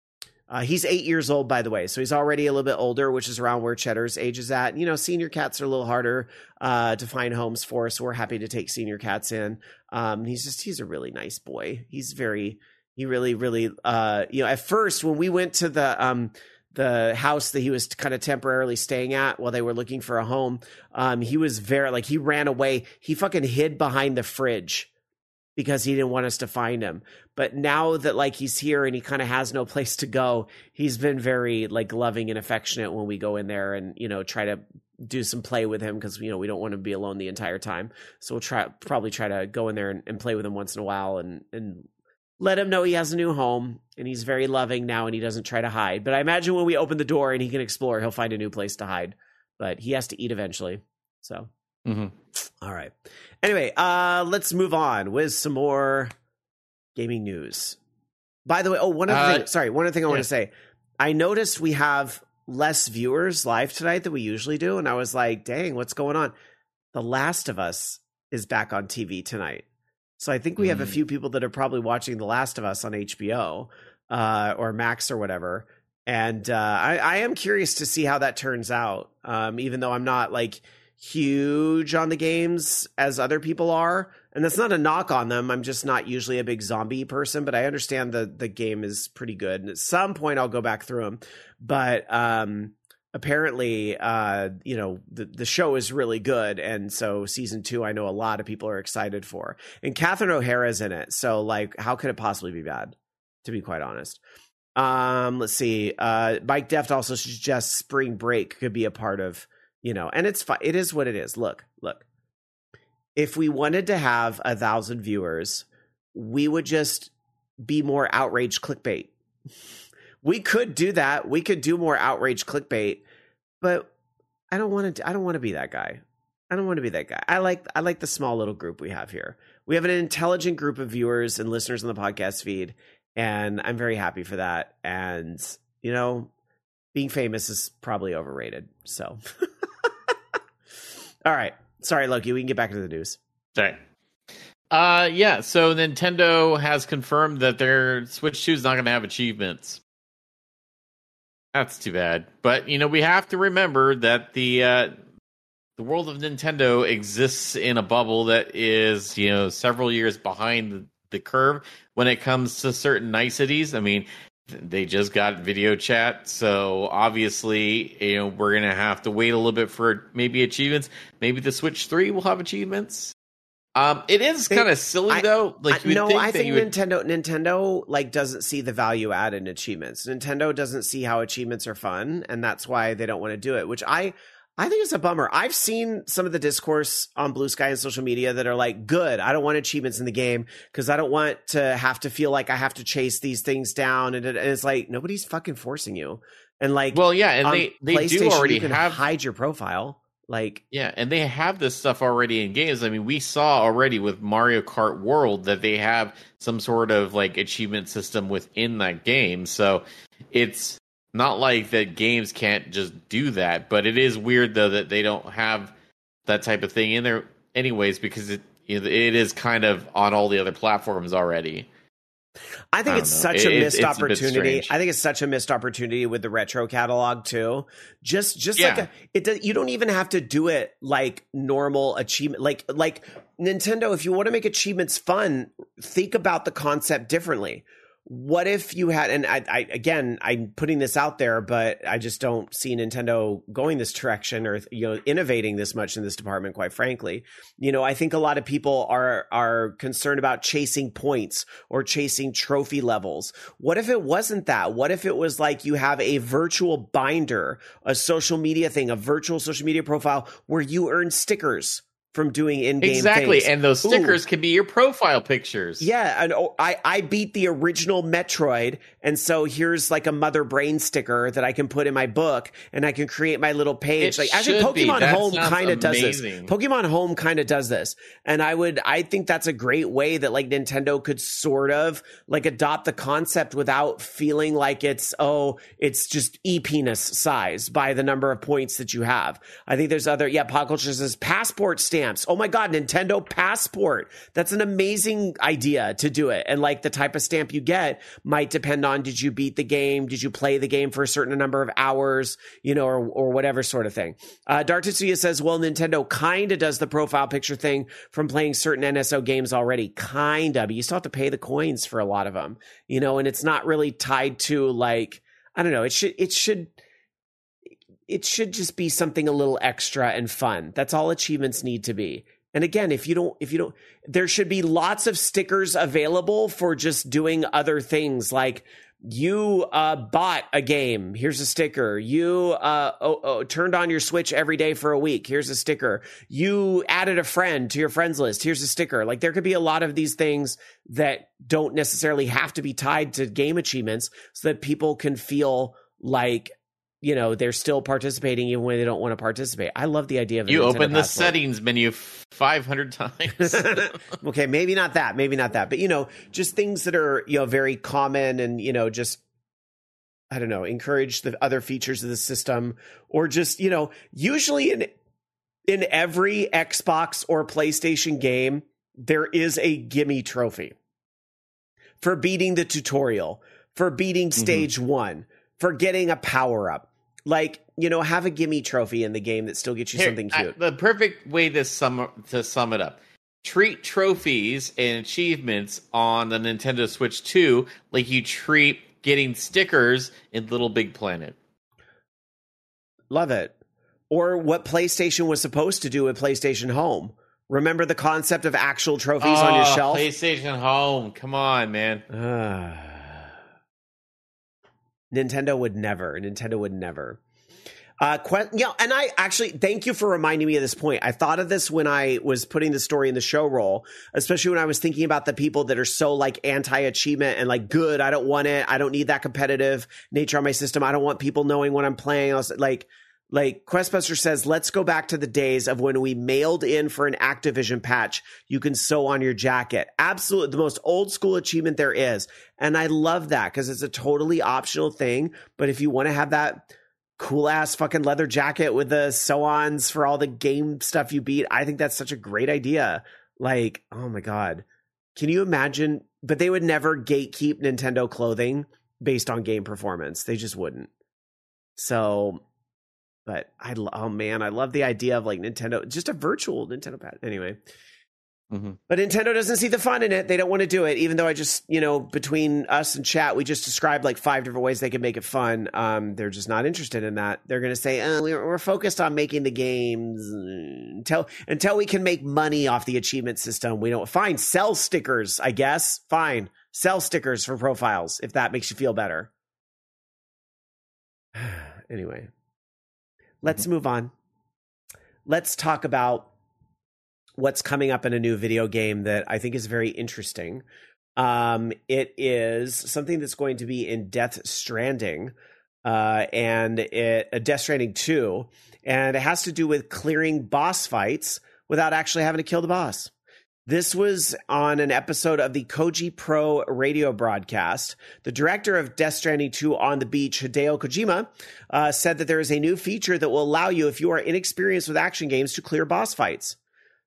uh, he's eight years old, by the way. So he's already a little bit older, which is around where Cheddar's age is at. You know, senior cats are a little harder uh, to find homes for. So we're happy to take senior cats in. Um, he's just, he's a really nice boy. He's very, he really, really, uh, you know, at first when we went to the, um, the house that he was kind of temporarily staying at while they were looking for a home. Um, he was very like, he ran away. He fucking hid behind the fridge because he didn't want us to find him. But now that like he's here and he kind of has no place to go, he's been very like loving and affectionate when we go in there and, you know, try to do some play with him. Cause you know, we don't want to be alone the entire time. So we'll try, probably try to go in there and, and play with him once in a while and, and, let him know he has a new home and he's very loving now and he doesn't try to hide. But I imagine when we open the door and he can explore, he'll find a new place to hide. But he has to eat eventually. So, mm-hmm. All right. Anyway, uh, let's move on with some more gaming news. By the way, oh, one other uh, thing. Sorry, one other thing I yeah. want to say. I noticed we have less viewers live tonight than we usually do. And I was like, dang, what's going on? The Last of Us is back on T V tonight. So I think we have a few people that are probably watching The Last of Us on H B O uh, or Max or whatever. And uh, I, I am curious to see how that turns out, um, even though I'm not like huge on the games as other people are. And that's not a knock on them. I'm just not usually a big zombie person, but I understand the, the game is pretty good. And at some point I'll go back through them. But um, apparently, uh, you know, the, the show is really good. And so season two, I know a lot of people are excited for. And Catherine O'Hara's in it. So like, how could it possibly be bad, to be quite honest? Um, let's see. Uh, Mike Deft also suggests Spring Break could be a part of, you know, and it's fine. It is what it is. Look, look. If we wanted to have a thousand viewers, we would just be more outraged clickbait. We could do that. We could do more outrage clickbait, but I don't want to. I don't want to be that guy. I don't want to be that guy. I like. I like the small little group we have here. We have an intelligent group of viewers and listeners on the podcast feed, and I'm very happy for that. And you know, being famous is probably overrated. So, all right. Sorry, Loki. We can get back to the news. Sorry. Uh, yeah. So Nintendo has confirmed that their Switch two is not going to have achievements. That's too bad. But, you know, we have to remember that the uh, the world of Nintendo exists in a bubble that is, you know, several years behind the, the curve when it comes to certain niceties. I mean, they just got video chat, so obviously, you know, we're going to have to wait a little bit for maybe achievements. Maybe the Switch three will have achievements. Um, it is kind of silly I, though. Like, I, no, think I think would... Nintendo, Nintendo like doesn't see the value add in achievements. Nintendo doesn't see how achievements are fun, and that's why they don't want to do it. Which I, I think it's a bummer. I've seen some of the discourse on Blue Sky and social media that are like, "Good, I don't want achievements in the game because I don't want to have to feel like I have to chase these things down." And, it, and it's like nobody's fucking forcing you. And like, well, yeah, and they they do already you can have hide your profile. Like, yeah, and they have this stuff already in games. I mean, we saw already with Mario Kart World that they have some sort of like achievement system within that game. So it's not like that games can't just do that, but it is weird though that they don't have that type of thing in there anyways, because it, it is kind of on all the other platforms already. I think I it's know. such a It- missed it's a bit opportunity. strange. I think it's such a missed opportunity with the retro catalog too. Just, just like Yeah. a, it. does- You don't even have to do it like normal achievement. Like, like Nintendo. If you want to make achievements fun, think about the concept differently. What if you had, and I, I, again, I'm putting this out there, but I just don't see Nintendo going this direction or, you know, innovating this much in this department, quite frankly. You know, I think a lot of people are, are concerned about chasing points or chasing trophy levels. What if it wasn't that? What if it was like you have a virtual binder, a social media thing, a virtual social media profile where you earn stickers from doing in-game Exactly, things. and those Ooh. stickers can be your profile pictures. Yeah, and oh, I, I beat the original Metroid, and so here's like a Mother Brain sticker that I can put in my book, and I can create my little page. It like actually, should be. Pokemon That Home sounds kind of does this. amazing. Pokemon Home kind of does this, and I would I think that's a great way that like Nintendo could sort of like adopt the concept without feeling like it's oh it's just e penis size by the number of points that you have. I think there's other yeah. Pop Culture says passport stamps. Oh my god, Nintendo Passport. That's an amazing idea to do it. And like the type of stamp you get might depend on did you beat the game? Did you play the game for a certain number of hours? You know, or, or whatever sort of thing. Uh, Dark Tetsuya says, well, Nintendo kind of does the profile picture thing from playing certain N S O games already. Kind of. But you still have to pay the coins for a lot of them, you know, and it's not really tied to like, I don't know, it should, it should, it should just be something a little extra and fun. That's all achievements need to be. And again, if you don't, if you don't, there should be lots of stickers available for just doing other things like you uh, bought a game. Here's a sticker. You uh, oh, oh, turned on your Switch every day for a week. Here's a sticker. You added a friend to your friends list. Here's a sticker. Like there could be a lot of these things that don't necessarily have to be tied to game achievements so that people can feel like, you know, they're still participating even when they don't want to participate. I love the idea of a You Nintendo open the Passport. settings menu five hundred times. Okay, maybe not that, maybe not that, but you know, just things that are, you know, very common and, you know, just I don't know, encourage the other features of the system or just, you know, usually in in every Xbox or PlayStation game, there is a gimme trophy for beating the tutorial, for beating stage mm-hmm. one, for getting a power up. Like, you know, have a gimme trophy in the game that still gets you Here, something cute. I, the perfect way to sum to sum it up: treat trophies and achievements on the Nintendo Switch two like you treat getting stickers in Little Big Planet. Love it. Or what PlayStation was supposed to do with PlayStation Home. Remember the concept of actual trophies oh, on your shelf? PlayStation Home. Come on, man. Uh, Nintendo would never. Nintendo would never. Uh, que- yeah, and I actually thank you for reminding me of this point. I thought of this when I was putting the story in the show roll, especially when I was thinking about the people that are so like anti-achievement and like, good, I don't want it. I don't need that competitive nature on my system. I don't want people knowing what I'm playing. I was like, like Questbuster says, let's go back to the days of when we mailed in for an Activision patch you can sew on your jacket. Absolutely. The most old school achievement there is. And I love that because it's a totally optional thing. But if you want to have that cool ass fucking leather jacket with the sew-ons for all the game stuff you beat, I think that's such a great idea. Like, oh my God. Can you imagine? But they would never gatekeep Nintendo clothing based on game performance. They just wouldn't. So, but I, oh man, I love the idea of like Nintendo, just a virtual Nintendo pad. Anyway. Mm-hmm. But Nintendo doesn't see the fun in it. They don't want to do it, even though I just, you know, between us and chat, we just described like five different ways they can make it fun. Um, they're just not interested in that. They're going to say, oh, we're, we're focused on making the games until until we can make money off the achievement system. We don't fine sell stickers, I guess. Fine, sell stickers for profiles if that makes you feel better. Anyway, let's mm-hmm. move on. Let's talk about what's coming up in a new video game that I think is very interesting. Um, it is something that's going to be in Death Stranding, uh, and it uh, Death Stranding two, and it has to do with clearing boss fights without actually having to kill the boss. This was on an episode of the Koji Pro radio broadcast. The director of Death Stranding two on the Beach, Hideo Kojima, uh, said that there is a new feature that will allow you, if you are inexperienced with action games, to clear boss fights.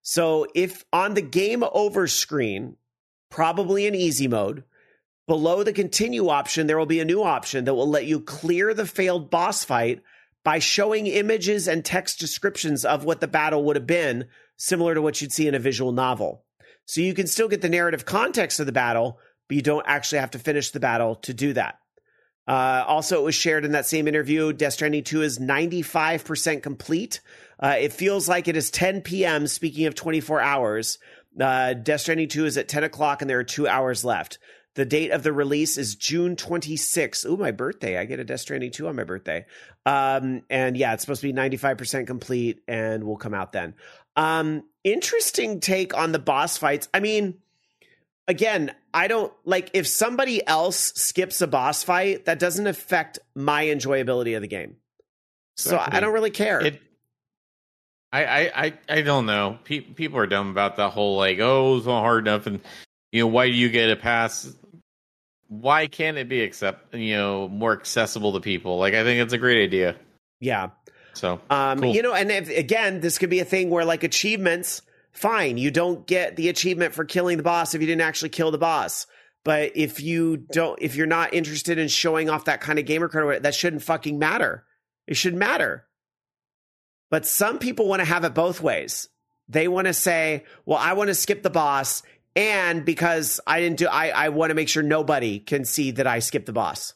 So if on the game over screen, probably in easy mode, below the continue option, there will be a new option that will let you clear the failed boss fight by showing images and text descriptions of what the battle would have been, similar to what you'd see in a visual novel. So you can still get the narrative context of the battle, but you don't actually have to finish the battle to do that. Uh, also, it was shared in that same interview, Death Stranding two is ninety-five percent complete. Uh, it feels like it is ten p.m., speaking of twenty-four hours. Uh, Death Stranding two is at ten o'clock, and there are two hours left. The date of the release is June twenty-sixth. Ooh, my birthday. I get a Death Stranding two on my birthday. Um, and yeah, it's supposed to be ninety-five percent complete and will come out then. Um, interesting take on the boss fights. I mean, again, I don't like if somebody else skips a boss fight, that doesn't affect my enjoyability of the game. So I don't really care. It, I, I, I, I don't know. Pe- people are dumb about the whole like, oh, it's not hard enough, and you know, why do you get a pass? Why can't it be accept you know more accessible to people? Like, I think it's a great idea. Yeah. So, um, cool. you know, and if, again, this could be a thing where like achievements. Fine, you don't get the achievement for killing the boss if you didn't actually kill the boss. But if you don't, if you're not interested in showing off that kind of gamer credit, that shouldn't fucking matter. It should matter. But some people want to have it both ways. They want to say, well, I want to skip the boss, and because I didn't do, I, I want to make sure nobody can see that I skipped the boss.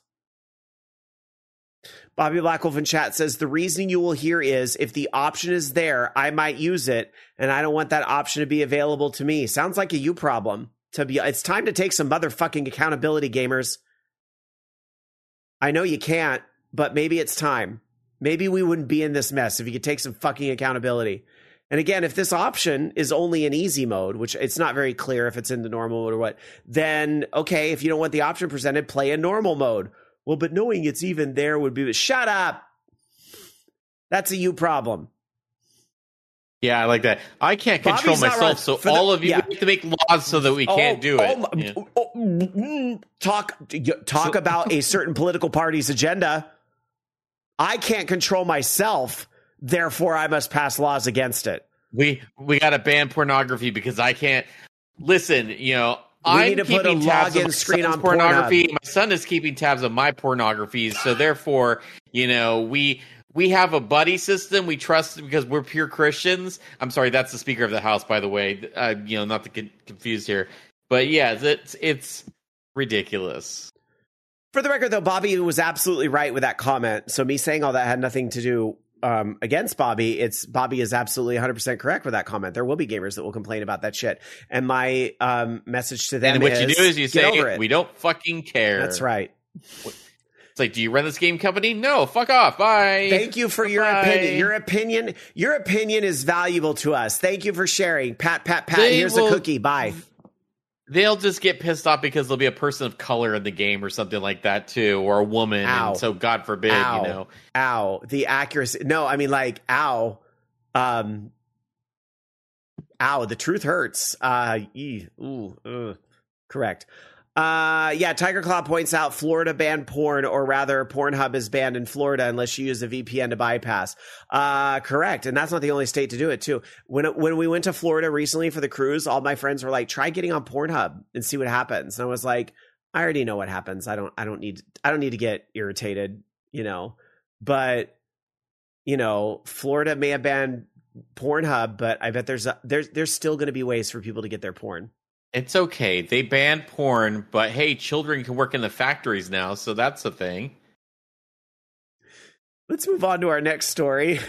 Bobby Blackwolf in chat says, the reason you will hear is if the option is there, I might use it, and I don't want that option to be available to me. Sounds like a you problem. To be, it's time to take some motherfucking accountability, gamers. I know you can't, but maybe it's time. Maybe we wouldn't be in this mess if you could take some fucking accountability. And again, if this option is only in easy mode, which it's not very clear if it's in the normal mode or what, then okay, if you don't want the option presented, play in normal mode. Well, but knowing it's even there would be... Shut up! That's a you problem. Yeah, I like that. I can't control Bobby's myself, so the, all of you yeah. have to make laws so that we oh, can't do it. Oh, yeah. oh, talk talk So, about a certain political party's agenda. I can't control myself, therefore I must pass laws against it. We we got to ban pornography because I can't... Listen, you know... We I'm need to put a login screen on pornography. Pornhub. My son is keeping tabs on my pornographies, so therefore, you know, we we have a buddy system. We trust because we're pure Christians. I'm sorry, that's the Speaker of the House, by the way. Uh, you know, not to get confused here, but yeah, it's it's ridiculous. For the record, though, Bobby was absolutely right with that comment. So me saying all that had nothing to do um, against Bobby. It's Bobby is absolutely one hundred percent correct with that comment. There will be gamers that will complain about that shit. And my um, message to them and what is, you do is you say, we don't fucking care. That's right. It's like, do you run this game company? No, fuck off. Bye. Thank you for your Bye. opinion. Your opinion, your opinion is valuable to us. Thank you for sharing. Pat, pat, pat. They Here's will, a cookie. Bye. They'll just get pissed off because there'll be a person of color in the game or something like that too, or a woman. Ow. And so God forbid, Ow. you know. Ow. The accuracy. No, I mean like, ow. Um, ow. The truth hurts. Uh, ee, ooh, ugh. Correct. Uh, yeah, Tiger Claw points out Florida banned porn, or rather Pornhub is banned in Florida unless you use a V P N to bypass. Uh, correct. And that's not the only state to do it too. When, it, when we went to Florida recently for the cruise, all my friends were like, try getting on Pornhub and see what happens. And I was like, I already know what happens. I don't, I don't need, I don't need to get irritated, you know, but you know, Florida may have banned Pornhub, but I bet there's, a, there's, there's still going to be ways for people to get their porn. It's okay. They banned porn, but hey, children can work in the factories now, so that's a thing. Let's move on to our next story.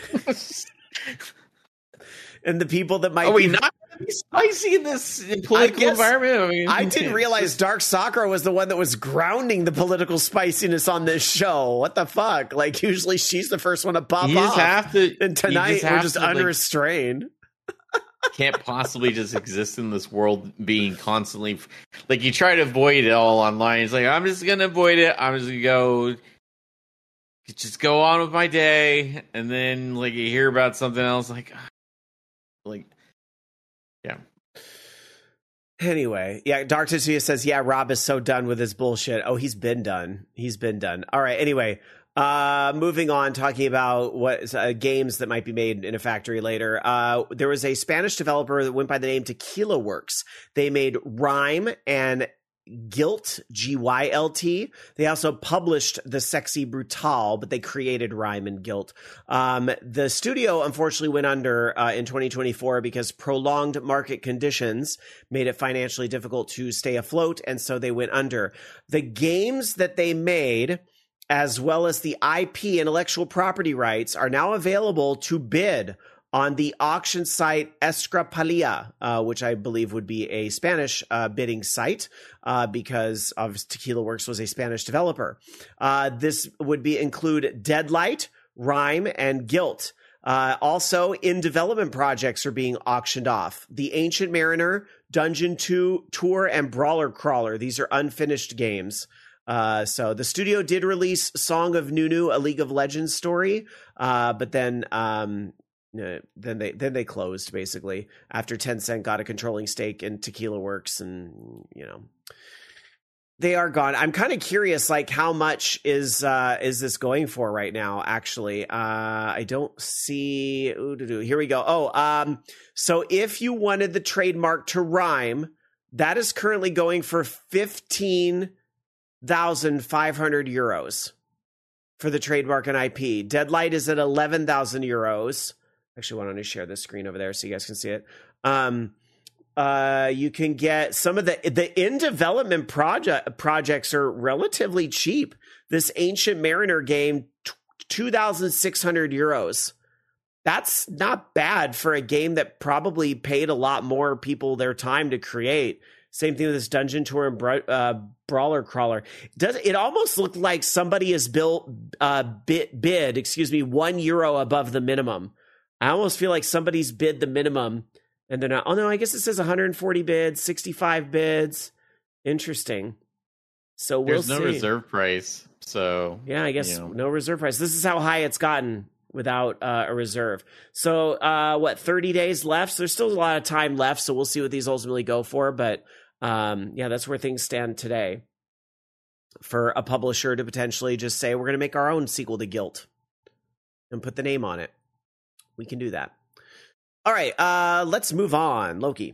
And the people that might Are we be not gonna be spicy in this political guess, environment? I mean, I didn't realize Dark Sakura was the one that was grounding the political spiciness on this show. What the fuck? Like, usually she's the first one to pop you off. just have to, and tonight just we're just to, like, unrestrained. can't possibly just exist in this world being constantly like you try to avoid it all online. It's like, I'm just gonna avoid it. I'm just gonna go just go on with my day, and then like you hear about something else, like like yeah. Anyway, yeah, Dark Tetsuya says, yeah, Rob is so done with his bullshit. Oh, he's been done. He's been done. All right, anyway, uh, moving on, talking about what uh, games that might be made in a factory later. Uh, there was a Spanish developer that went by the name Tequila Works. They made Rime and Gylt, G Y L T. They also published the Sexy Brutal, but they created Rime and Gylt. Um, the studio unfortunately went under uh, in twenty twenty-four because prolonged market conditions made it financially difficult to stay afloat, and so they went under. The games that they made, as well as the I P, intellectual property rights, are now available to bid on the auction site Escrapalia, uh, which I believe would be a Spanish uh, bidding site uh, because of Tequila Works was a Spanish developer. Uh, this would be include Deadlight, Rime, and Gylt. Uh, also, in development projects are being auctioned off. The Ancient Mariner, Dungeon two Tour, and Brawler Crawler. These are unfinished games. Uh, so the studio did release Song of Nunu, a League of Legends story, uh, but then um, uh, then they then they closed basically after Tencent got a controlling stake in Tequila Works, and you know they are gone. I'm kind of curious, like how much is uh, is this going for right now? Actually, uh, I don't see. Ooh, doo, doo. Here we go. Oh, um, so if you wanted the trademark to Rime, that is currently going for fifteen thousand five hundred euros for the trademark and I P. Deadlight is at eleven thousand euros. Actually, why don't I share this screen over there so you guys can see it? Um, uh, you can get some of the the in development project projects are relatively cheap. This Ancient Mariner game, two thousand six hundred euros. That's not bad for a game that probably paid a lot more people their time to create. Same thing with this Dungeon Tour and Bra- uh, Brawler Crawler. Does it almost look like somebody has built uh, bid, bid, excuse me, one euro above the minimum? I almost feel like somebody's bid the minimum, and they're not. Oh no, I guess it says one hundred forty bids, sixty-five bids. Interesting. So we'll There's no see. reserve price, so yeah, I guess you know. no reserve price. This is how high it's gotten without uh, a reserve. So uh, what? thirty days left. So there's still a lot of time left. So we'll see what these ultimately go for, but. Um, yeah, that's where things stand today for a publisher to potentially just say, we're going to make our own sequel to Gylt and put the name on it. We can do that. All right, uh, let's move on. Loki.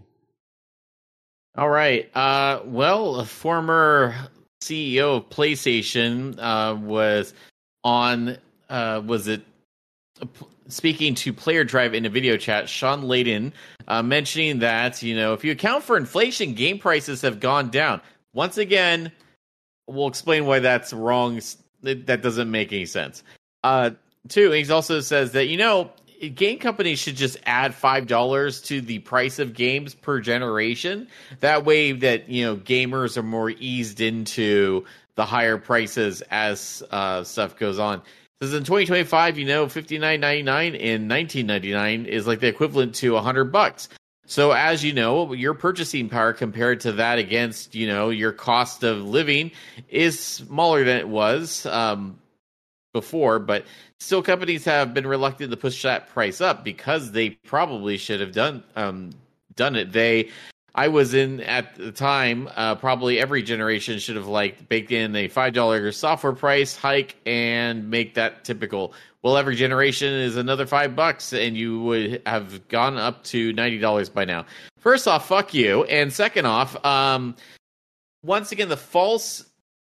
All right. Uh, well, a former C E O of PlayStation uh, was on, uh, was it uh, speaking to Player Drive in a video chat, Sean Layden, uh, mentioning that, you know, if you account for inflation, game prices have gone down. Once again, we'll explain why that's wrong. That doesn't make any sense. Uh, two, he also says that, you know, game companies should just add five dollars to the price of games per generation. That way that, you know, gamers are more eased into the higher prices as uh, stuff goes on. Says in twenty twenty-five, you know, fifty-nine ninety-nine in nineteen ninety-nine is like the equivalent to one hundred bucks. So as you know, your purchasing power compared to that against, you know, your cost of living is smaller than it was um, before, but still companies have been reluctant to push that price up because they probably should have done um, done it. They I was in at the time, uh, probably every generation should have like baked in a five dollars software price hike and make that typical. Well, every generation is another five bucks and you would have gone up to ninety dollars by now. First off, fuck you. And second off, um, once again, the false,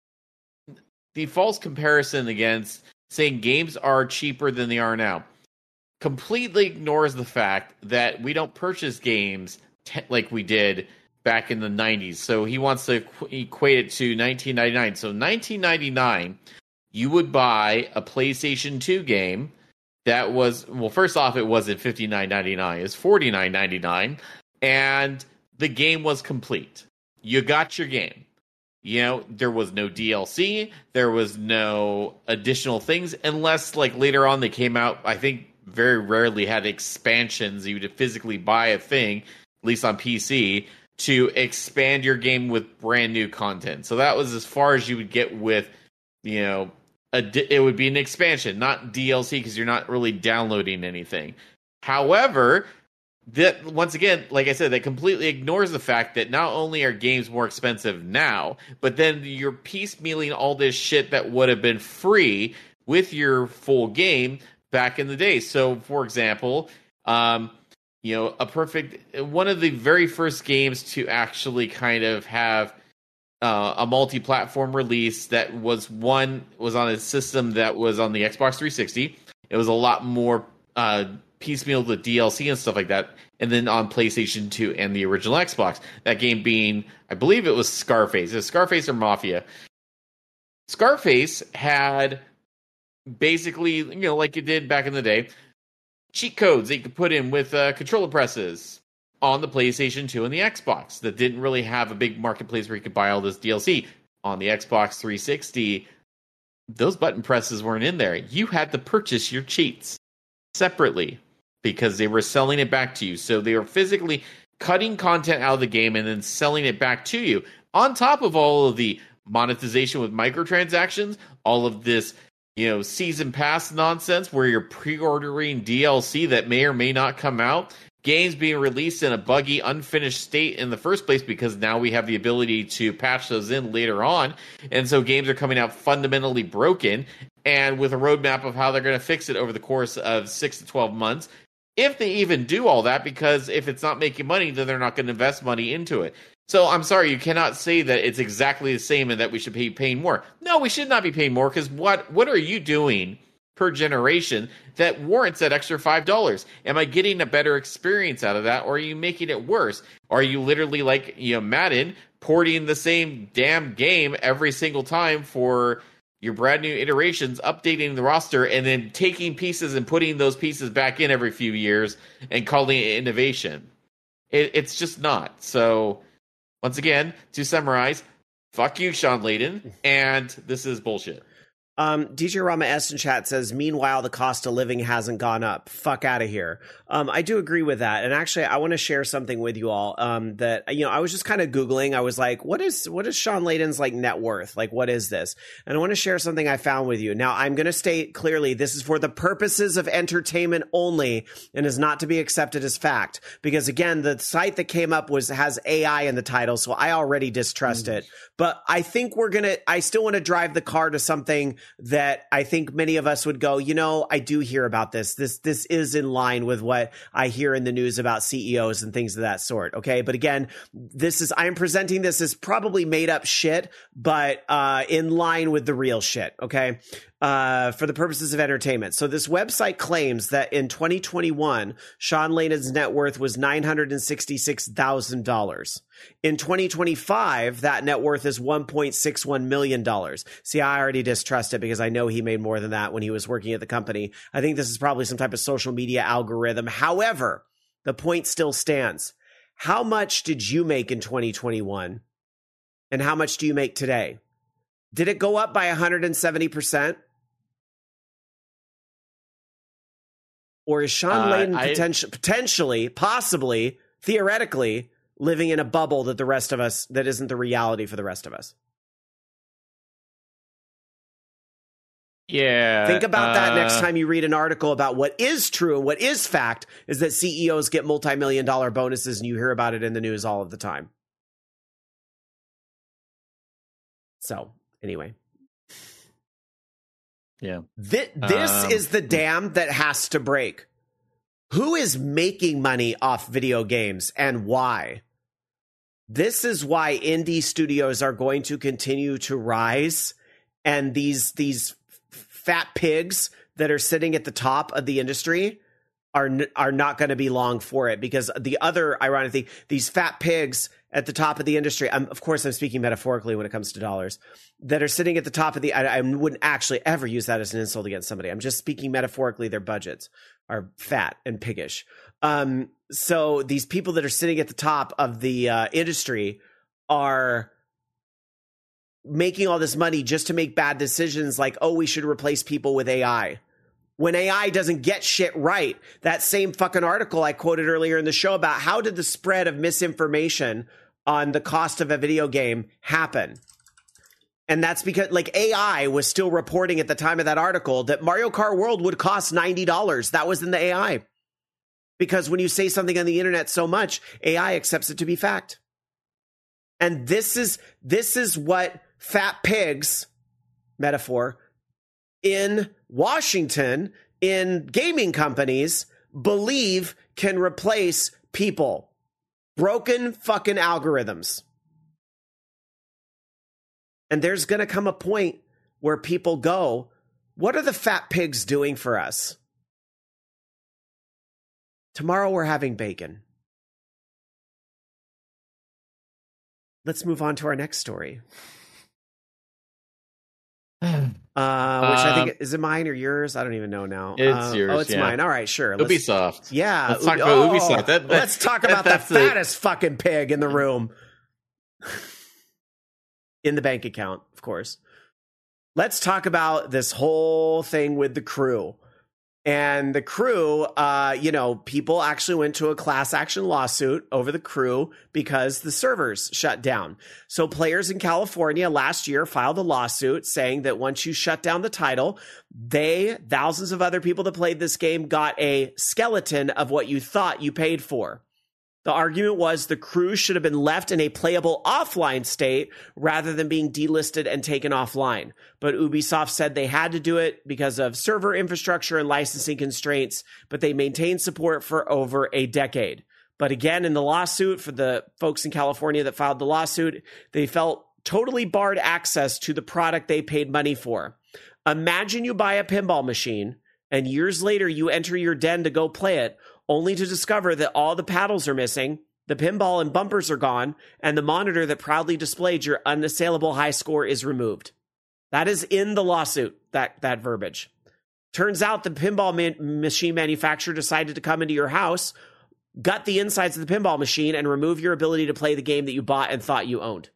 the false comparison against saying games are cheaper than they are now completely ignores the fact that we don't purchase games like we did back in the nineties. So he wants to equate it to nineteen ninety-nine. So nineteen ninety-nine, you would buy a PlayStation two game that was, well, first off, it wasn't fifty-nine ninety-nine. It's forty-nine ninety-nine. And the game was complete. You got your game. You know, there was no D L C. There was no additional things unless, like, later on they came out, I think very rarely had expansions. You would physically buy a thing, at least on P C, to expand your game with brand new content. So that was as far as you would get with, you know, a, it would be an expansion, not D L C, because you're not really downloading anything. However, that once again, like I said, that completely ignores the fact that not only are games more expensive now, but then you're piecemealing all this shit that would have been free with your full game back in the day. So, for example, um, you know, a perfect one of the very first games to actually kind of have uh, a multi-platform release that was one was on a system that was on the Xbox three sixty. It was a lot more uh, piecemeal the D L C and stuff like that, and then on PlayStation two and the original Xbox. That game being, I believe it was Scarface. It was Scarface or Mafia. Scarface had basically, you know, like it did back in the day, cheat codes that you could put in with uh, controller presses on the PlayStation two and the Xbox that didn't really have a big marketplace where you could buy all this D L C. On the Xbox three sixty, those button presses weren't in there. You had to purchase your cheats separately because they were selling it back to you. So they were physically cutting content out of the game and then selling it back to you. On top of all of the monetization with microtransactions, all of this, you know, season pass nonsense where you're pre-ordering D L C that may or may not come out. Games being released in a buggy, unfinished state in the first place because now we have the ability to patch those in later on. And so games are coming out fundamentally broken and with a roadmap of how they're going to fix it over the course of six to twelve months. If they even do all that, because if it's not making money, then they're not going to invest money into it. So I'm sorry, you cannot say that it's exactly the same and that we should be paying more. No, we should not be paying more because what, what are you doing per generation that warrants that extra five dollars? Am I getting a better experience out of that, or are you making it worse? Are you literally like, you know, Madden, porting the same damn game every single time for your brand new iterations, updating the roster, and then taking pieces and putting those pieces back in every few years and calling it innovation? It, it's just not. So, once again, to summarize, fuck you, Sean Layden, and this is bullshit. Um, D J Rama S in chat says, meanwhile, the cost of living hasn't gone up. Fuck out of here. Um, I do agree with that. And actually, I want to share something with you all um, that, you know, I was just kind of Googling. I was like, what is what is Sean Layden's like net worth? Like, what is this? And I want to share something I found with you. Now, I'm going to state clearly, this is for the purposes of entertainment only and is not to be accepted as fact. Because again, the site that came up was has A I in the title, so I already distrust mm. it. But I think we're going to, I still want to drive the car to something that I think many of us would go, you know, I do hear about this. This this is in line with what I hear in the news about C E Os and things of that sort. Okay. But again, this is, I'm presenting this as probably made up shit, but uh, in line with the real shit. Okay. Uh, for the purposes of entertainment. So this website claims that in twenty twenty-one, Sean Layden's net worth was nine hundred sixty-six thousand dollars. In twenty twenty-five, that net worth is one point six one million dollars. See, I already distrust it because I know he made more than that when he was working at the company. I think this is probably some type of social media algorithm. However, the point still stands. How much did you make in twenty twenty-one? And how much do you make today? Did it go up by one hundred seventy percent? Or is Sean uh, Layden I, potenti- potentially, possibly, theoretically, living in a bubble that the rest of us, that isn't the reality for the rest of us? Yeah. Think about uh, that next time you read an article about what is true and what is fact is that C E Os get multi-million dollar bonuses and you hear about it in the news all of the time. So, anyway. Yeah. This, this um, is the dam that has to break. Who is making money off video games and why? This is why indie studios are going to continue to rise, and these these fat pigs that are sitting at the top of the industry are are not going to be long for it, because the other ironic thing, these fat pigs at the top of the industry, I'm, of course I'm speaking metaphorically when it comes to dollars, that are sitting at the top of the, I, I wouldn't actually ever use that as an insult against somebody. I'm just speaking metaphorically. Their budgets are fat and piggish. Um, so these people that are sitting at the top of the uh, industry are making all this money just to make bad decisions like, oh, we should replace people with A I. When A I doesn't get shit right. That same fucking article I quoted earlier in the show about how did the spread of misinformation on the cost of a video game happen? And that's because, like, A I was still reporting at the time of that article that Mario Kart World would cost ninety dollars. That was in the A I. Because when you say something on the internet so much, A I accepts it to be fact. And this is this is what fat pigs, metaphor, in Washington, in gaming companies, believe can replace people. Broken fucking algorithms. And there's going to come a point where people go, what are the fat pigs doing for us? Tomorrow we're having bacon. Let's move on to our next story. Uh, which I think, is it mine or yours? I don't even know now. It's um, yours. Oh, it's yeah. mine. All right, sure. Let's, Ubisoft. Yeah. Let's talk U- about oh, Ubisoft. That, that, let's talk that, about the that's fattest fucking pig in the room. In the bank account, of course. Let's talk about this whole thing with the Crew. And the Crew, uh, you know, people actually went to a class action lawsuit over the Crew because the servers shut down. So players in California last year filed a lawsuit saying that once you shut down the title, they, thousands of other people that played this game, got a skeleton of what you thought you paid for. The argument was the Crew should have been left in a playable offline state rather than being delisted and taken offline. But Ubisoft said they had to do it because of server infrastructure and licensing constraints, but they maintained support for over a decade. But again, in the lawsuit, for the folks in California that filed the lawsuit, they felt totally barred access to the product they paid money for. Imagine you buy a pinball machine, and years later you enter your den to go play it, only to discover that all the paddles are missing, the pinball and bumpers are gone, and the monitor that proudly displayed your unassailable high score is removed. That is in the lawsuit, that, that verbiage. Turns out the pinball man- machine manufacturer decided to come into your house, gut the insides of the pinball machine, and remove your ability to play the game that you bought and thought you owned.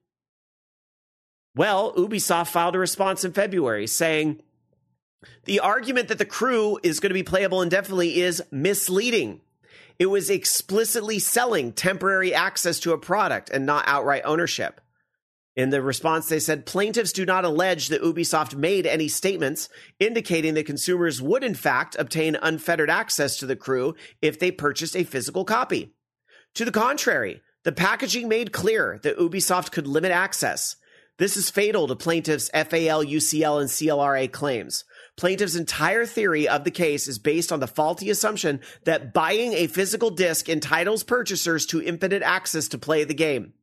Well, Ubisoft filed a response in February saying, the argument that the Crew is going to be playable indefinitely is misleading. It was explicitly selling temporary access to a product and not outright ownership. In the response, they said plaintiffs do not allege that Ubisoft made any statements indicating that consumers would in fact obtain unfettered access to the Crew if they purchased a physical copy. To the contrary, the packaging made clear that Ubisoft could limit access. This is fatal to plaintiffs' F A L, U C L, and C L R A claims. Plaintiff's entire theory of the case is based on the faulty assumption that buying a physical disc entitles purchasers to infinite access to play the game.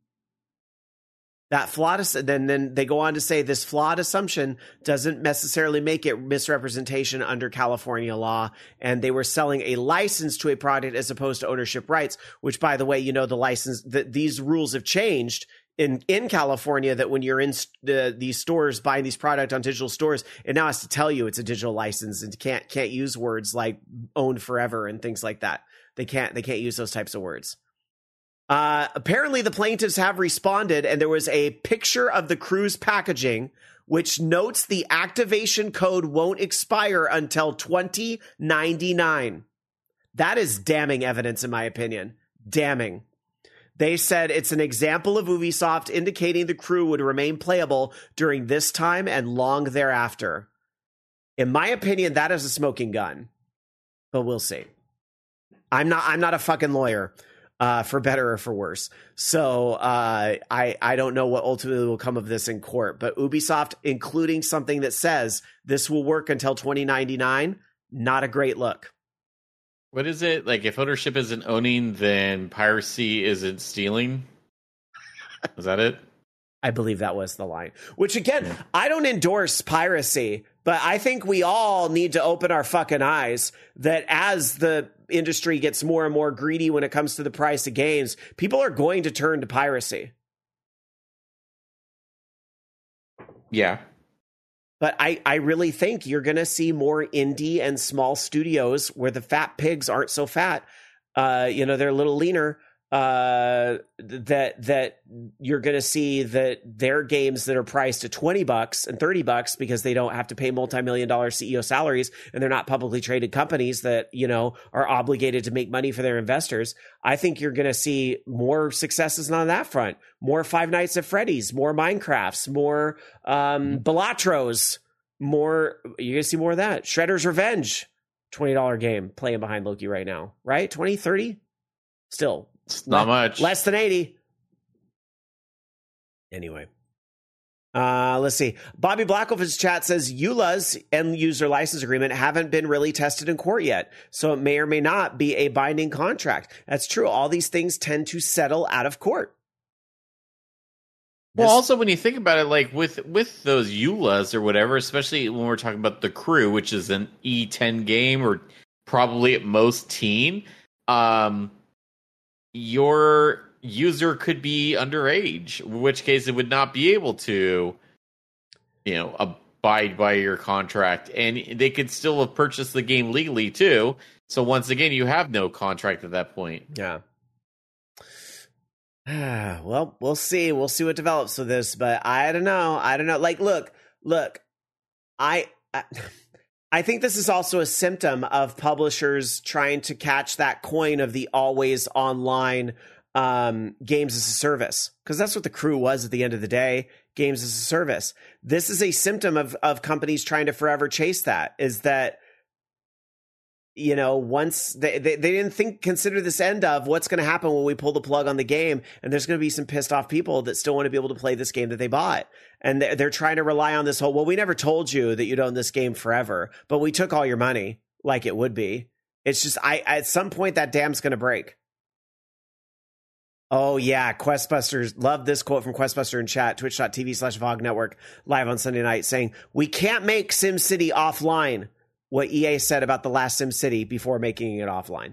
That flawed, then, then they go on to say this flawed assumption doesn't necessarily make it misrepresentation under California law, and they were selling a license to a product as opposed to ownership rights, which, by the way, you know, the license, that these rules have changed in, in California, that when you're in the, these stores buying these products on digital stores, it now has to tell you it's a digital license and can't can't use words like owned forever and things like that. They can't they can't use those types of words. Uh, apparently, the plaintiffs have responded, and there was a picture of the Crew's packaging, which notes the activation code won't expire until twenty ninety-nine. That is damning evidence, in my opinion. Damning. They said it's an example of Ubisoft indicating the Crew would remain playable during this time and long thereafter. In my opinion, that is a smoking gun, but we'll see. I'm not. I'm not a fucking lawyer. Uh, for better or for worse. So uh, I, I don't know what ultimately will come of this in court, but Ubisoft including something that says this will work until twenty ninety-nine, not a great look. What is it? Like, if ownership isn't owning, then piracy isn't stealing? Is that it? I believe that was the line. Which, again, yeah. I don't endorse piracy, but I think we all need to open our fucking eyes that as the industry gets more and more greedy when it comes to the price of games, people are going to turn to piracy. Yeah. But I, I really think you're going to see more indie and small studios where the fat pigs aren't so fat. Uh, you know, they're a little leaner. Uh, that that you're going to see that their games that are priced at twenty bucks and thirty bucks because they don't have to pay multi-million dollar C E O salaries and they're not publicly traded companies that, you know, are obligated to make money for their investors. I think you're going to see more successes on that front. More Five Nights at Freddy's, more Minecrafts, more um, Balatros, more. You're going to see more of that. Shredder's Revenge. twenty dollars game playing behind Loki right now, right? twenty, thirty? Still. It's not le- much. Less than eighty. Anyway. Uh, let's see. Bobby Blackwolf's chat says E U L A's end user license agreement haven't been really tested in court yet, so it may or may not be a binding contract. That's true. All these things tend to settle out of court. Well, This- also when you think about it, like with with those E U L As or whatever, especially when we're talking about The Crew, which is an E ten game or probably at most teen, um, your user could be underage, in which case it would not be able to, you know, abide by your contract, and they could still have purchased the game legally too. So once again, you have no contract at that point. Yeah. Well, we'll see. We'll see what develops with this, but I don't know. I don't know. Like, look, look, I, I, I think this is also a symptom of publishers trying to catch that coin of the always online um, games as a service, because that's what The Crew was at the end of the day. Games as a service. This is a symptom of of companies trying to forever chase that. Is that, you know, once they, they, they didn't think, consider this end of what's going to happen when we pull the plug on the game. And there's going to be some pissed off people that still want to be able to play this game that they bought. And they're, they're trying to rely on this whole, well, we never told you that you'd own this game forever, but we took all your money like it would be. It's just, I, at some point that dam's going to break. Oh yeah. Questbusters. Love this quote from Questbuster in chat, twitch.tv slash VOG network, live on Sunday night, saying, we can't make SimCity offline. What E A said about the last SimCity before making it offline.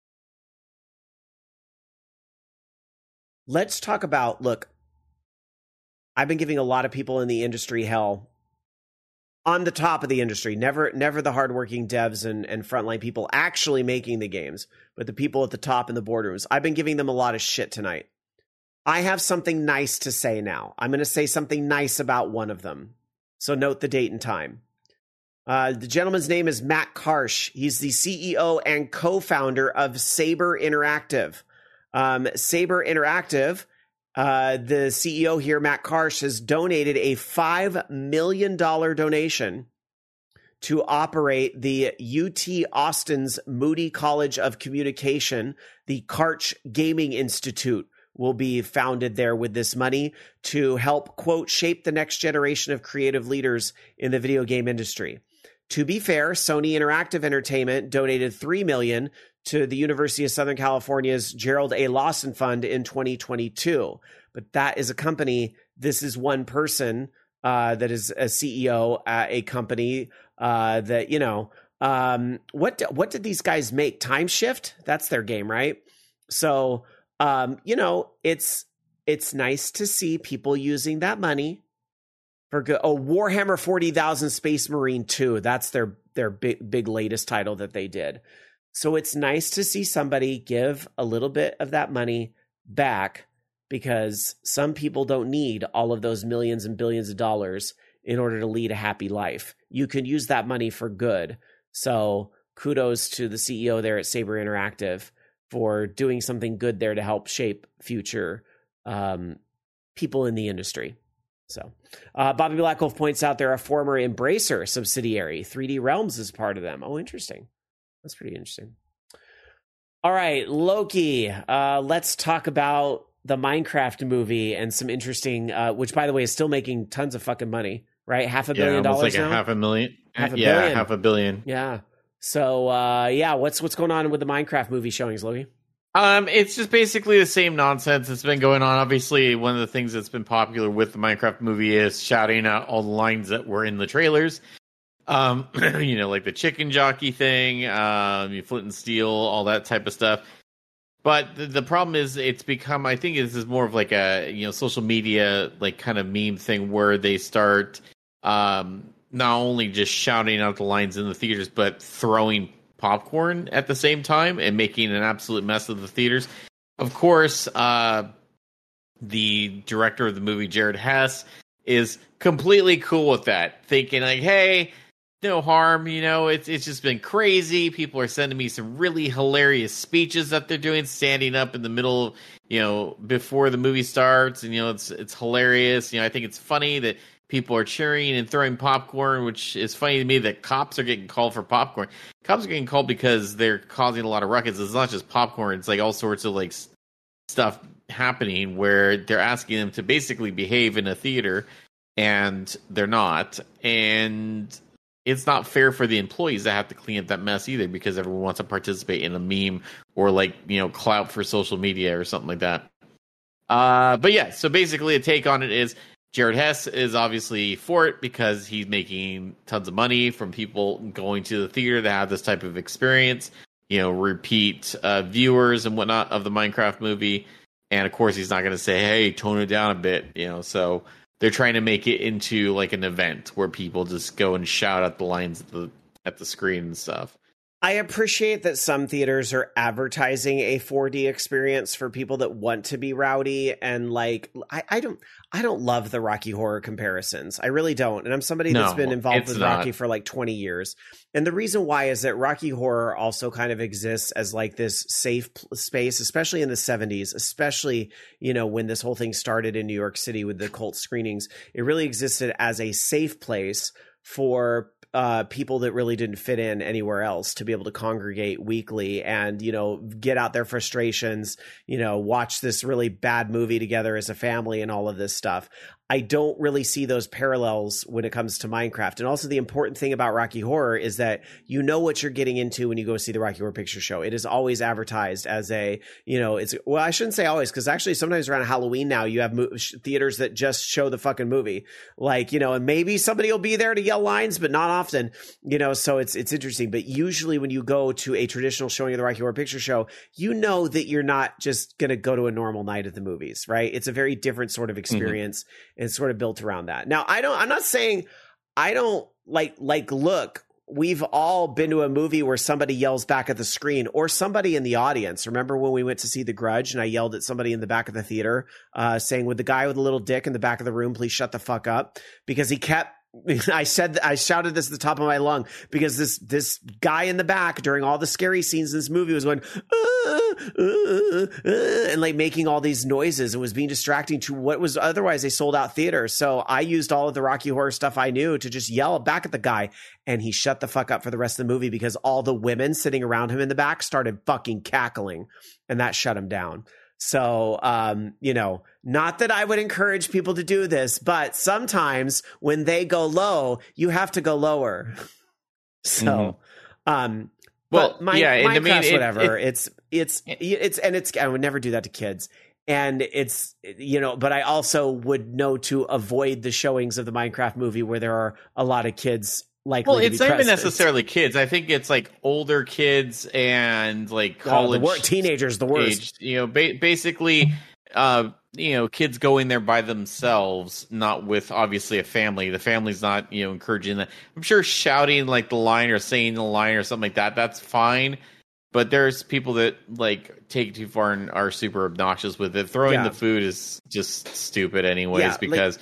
Let's talk about, look, I've been giving a lot of people in the industry hell on the top of the industry, never never the hardworking devs and, and frontline people actually making the games, but the people at the top in the boardrooms. I've been giving them a lot of shit tonight. I have something nice to say now. I'm going to say something nice about one of them. So note the date and time. Uh, the gentleman's name is Matt Karsh. He's the C E O and co-founder of Saber Interactive. Um, Saber Interactive, uh, the C E O here, Matt Karsh, has donated a five million dollars donation to operate the U T Austin's Moody College of Communication. The Karsh Gaming Institute will be founded there with this money to help, quote, shape the next generation of creative leaders in the video game industry. To be fair, Sony Interactive Entertainment donated three million dollars to the University of Southern California's Gerald A. Lawson Fund in twenty twenty-two. But that is a company. This is one person uh, that is a C E O at a company uh, that, you know, um, what what did these guys make? Time Shift? That's their game, right? So, um, you know, it's it's nice to see people using that money for good. Oh, Warhammer forty thousand Space Marine two. That's their their big big latest title that they did. So it's nice to see somebody give a little bit of that money back, because some people don't need all of those millions and billions of dollars in order to lead a happy life. You can use that money for good. So kudos to the C E O there at Saber Interactive for doing something good there to help shape future um, people in the industry. So uh, Bobby Blackwolf points out they're a former Embracer subsidiary. three D Realms is part of them. Oh, interesting. That's pretty interesting. All right, Loki. Uh, let's talk about the Minecraft movie and some interesting, uh, which by the way is still making tons of fucking money, right? Half a Yeah, billion almost dollars like a now. half a million. Half a yeah, billion. half a billion. Yeah. So uh, yeah, what's what's going on with the Minecraft movie showings, Loki? Um, it's just basically the same nonsense that's been going on. Obviously, one of the things that's been popular with the Minecraft movie is shouting out all the lines that were in the trailers. Um, you know, like the chicken jockey thing, um, you flint and steel, all that type of stuff. But the, the problem is, it's become, I think this is more of like a, you know, social media, like kind of meme thing where they start, um, not only just shouting out the lines in the theaters, but throwing popcorn at the same time and making an absolute mess of the theaters. Of course, uh, the director of the movie, Jared Hess, is completely cool with that, thinking like, hey, no harm, you know, it's it's just been crazy. People are sending me some really hilarious speeches that they're doing, standing up in the middle, you know, before the movie starts, and you know, it's it's hilarious. You know, I think it's funny that people are cheering and throwing popcorn, which is funny to me that cops are getting called for popcorn. Cops are getting called because they're causing a lot of ruckus. It's not just popcorn. It's like all sorts of like stuff happening where they're asking them to basically behave in a theater and they're not. And it's not fair for the employees that have to clean up that mess either, because everyone wants to participate in a meme or like, you know, clout for social media or something like that. Uh, but yeah, so basically a take on it is Jared Hess is obviously for it because he's making tons of money from people going to the theater that have this type of experience, you know, repeat uh, viewers and whatnot of the Minecraft movie. And of course, he's not going to say, hey, tone it down a bit, you know, so they're trying to make it into like an event where people just go and shout at the lines at the, at the screen and stuff. I appreciate that some theaters are advertising a four D experience for people that want to be rowdy, and like I, I don't I don't love the Rocky Horror comparisons. I really don't. And I'm somebody No, that's been involved with not. Rocky for like twenty years. And the reason why is that Rocky Horror also kind of exists as like this safe p- space, especially in the seventies, especially, you know, when this whole thing started in New York City with the cult screenings. It really existed as a safe place for uh, people that really didn't fit in anywhere else to be able to congregate weekly and, you know, get out their frustrations, you know, watch this really bad movie together as a family and all of this stuff. I don't really see those parallels when it comes to Minecraft. And also the important thing about Rocky Horror is that you know what you're getting into when you go see the Rocky Horror Picture Show. It is always advertised as a, you know, it's, well, I shouldn't say always, because actually sometimes around Halloween now you have mo- theaters that just show the fucking movie. Like, you know, and maybe somebody will be there to yell lines, but not often, you know, so it's, it's interesting. But usually when you go to a traditional showing of the Rocky Horror Picture Show, you know that you're not just going to go to a normal night at the movies, right? It's a very different sort of experience. Mm-hmm. It's sort of built around that. Now, I don't, I'm not saying I don't like, like, look, we've all been to a movie where somebody yells back at the screen or somebody in the audience. Remember when we went to see The Grudge and I yelled at somebody in the back of the theater, uh, saying, with the guy with the little dick in the back of the room, please shut the fuck up, because he kept, I said, I shouted this at the top of my lung because this, this guy in the back during all the scary scenes in this movie was going, uh, uh, uh, and like making all these noises and was being distracting to what was otherwise a sold out theater. So I used all of the Rocky Horror stuff I knew to just yell back at the guy, and he shut the fuck up for the rest of the movie because all the women sitting around him in the back started fucking cackling, and that shut him down. So, um, you know, not that I would encourage people to do this, but sometimes when they go low, you have to go lower. So, mm-hmm. um, well, my, yeah, Minecraft's I mean, it, whatever. it, it's, it's, it's, and it's, I would never do that to kids. And it's, you know, but I also would know to avoid the showings of the Minecraft movie where there are a lot of kids. Likely well, it's not even present. necessarily kids. I think it's like older kids and like college oh, the wor- teenagers, the worst. Aged, you know, ba- basically, uh, you know, kids going there by themselves, not with obviously a family. The family's not, you know, encouraging that. I'm sure shouting like the line or saying the line or something like that, that's fine. But there's people that like take it too far and are super obnoxious with it. Throwing yeah. the food is just stupid, anyways, yeah, because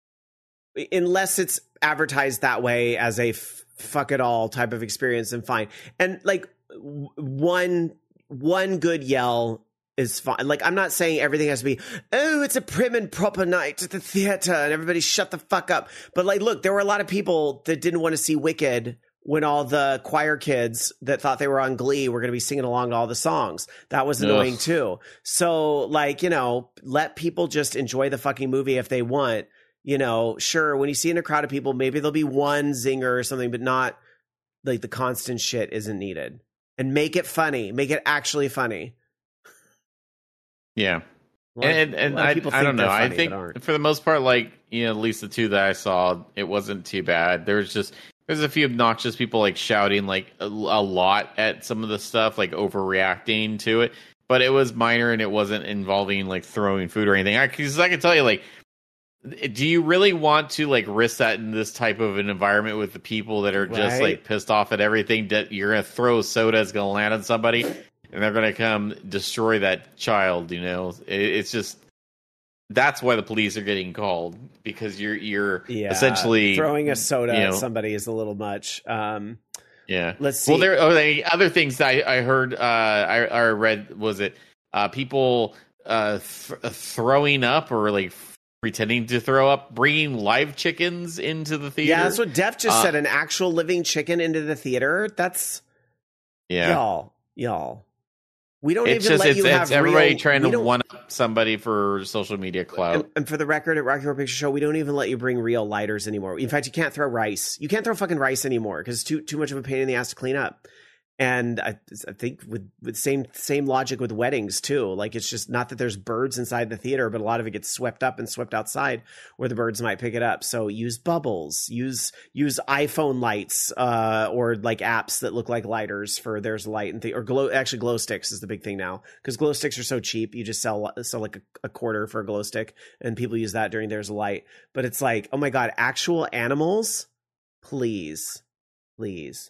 like, unless it's advertised that way as a f- fuck it all type of experience, then fine. And like w- one one good yell is fine. Like, I'm not saying everything has to be, oh, it's a prim and proper night at the theater and everybody shut the fuck up. But like, look, there were a lot of people that didn't want to see Wicked when all the choir kids that thought they were on Glee were going to be singing along to all the songs. That was annoying Ugh. too. So like, you know, let people just enjoy the fucking movie if they want. You know, sure, when you see in a crowd of people, maybe there'll be one zinger or something, but not like the constant shit isn't needed. And make it funny. Make it actually funny. Yeah. Lot, and and I, I don't know. Funny, I think for the most part, like, you know, at least the two that I saw, it wasn't too bad. There was just, there's a few obnoxious people like shouting like a, a lot at some of the stuff, like overreacting to it. But it was minor and it wasn't involving like throwing food or anything. Because I, I can tell you, like, do you really want to like risk that in this type of an environment with the people that are right. just like pissed off at everything, that you're going to throw soda is going to land on somebody and they're going to come destroy that child? You know, it, it's just, that's why the police are getting called, because you're, you're yeah, essentially throwing a soda you know, at somebody is a little much. Um, yeah. Let's see. Well, there are oh, other things that I, I heard, uh, I, I read, was it uh, people uh, th- throwing up or like pretending to throw up, bringing live chickens into the theater. Yeah, that's what Def just uh, said. An actual living chicken into the theater. That's yeah, y'all, y'all. We don't it's even just let it's, you it's have everybody real, trying to don't- one up somebody for social media clout. And, and for the record, at Rocky Horror Picture Show, we don't even let you bring real lighters anymore. In fact, you can't throw rice. You can't throw fucking rice anymore because it's too too much of a pain in the ass to clean up. And I, I think with with same same logic with weddings too. Like it's just not that there's birds inside the theater, but a lot of it gets swept up and swept outside where the birds might pick it up. So use bubbles, use use iPhone lights, uh, or like apps that look like lighters for there's light and th- or glow. Actually, glow sticks is the big thing now because glow sticks are so cheap. You just sell sell like a, a quarter for a glow stick, and people use that during there's a light. But it's like, oh my god, actual animals, please, please.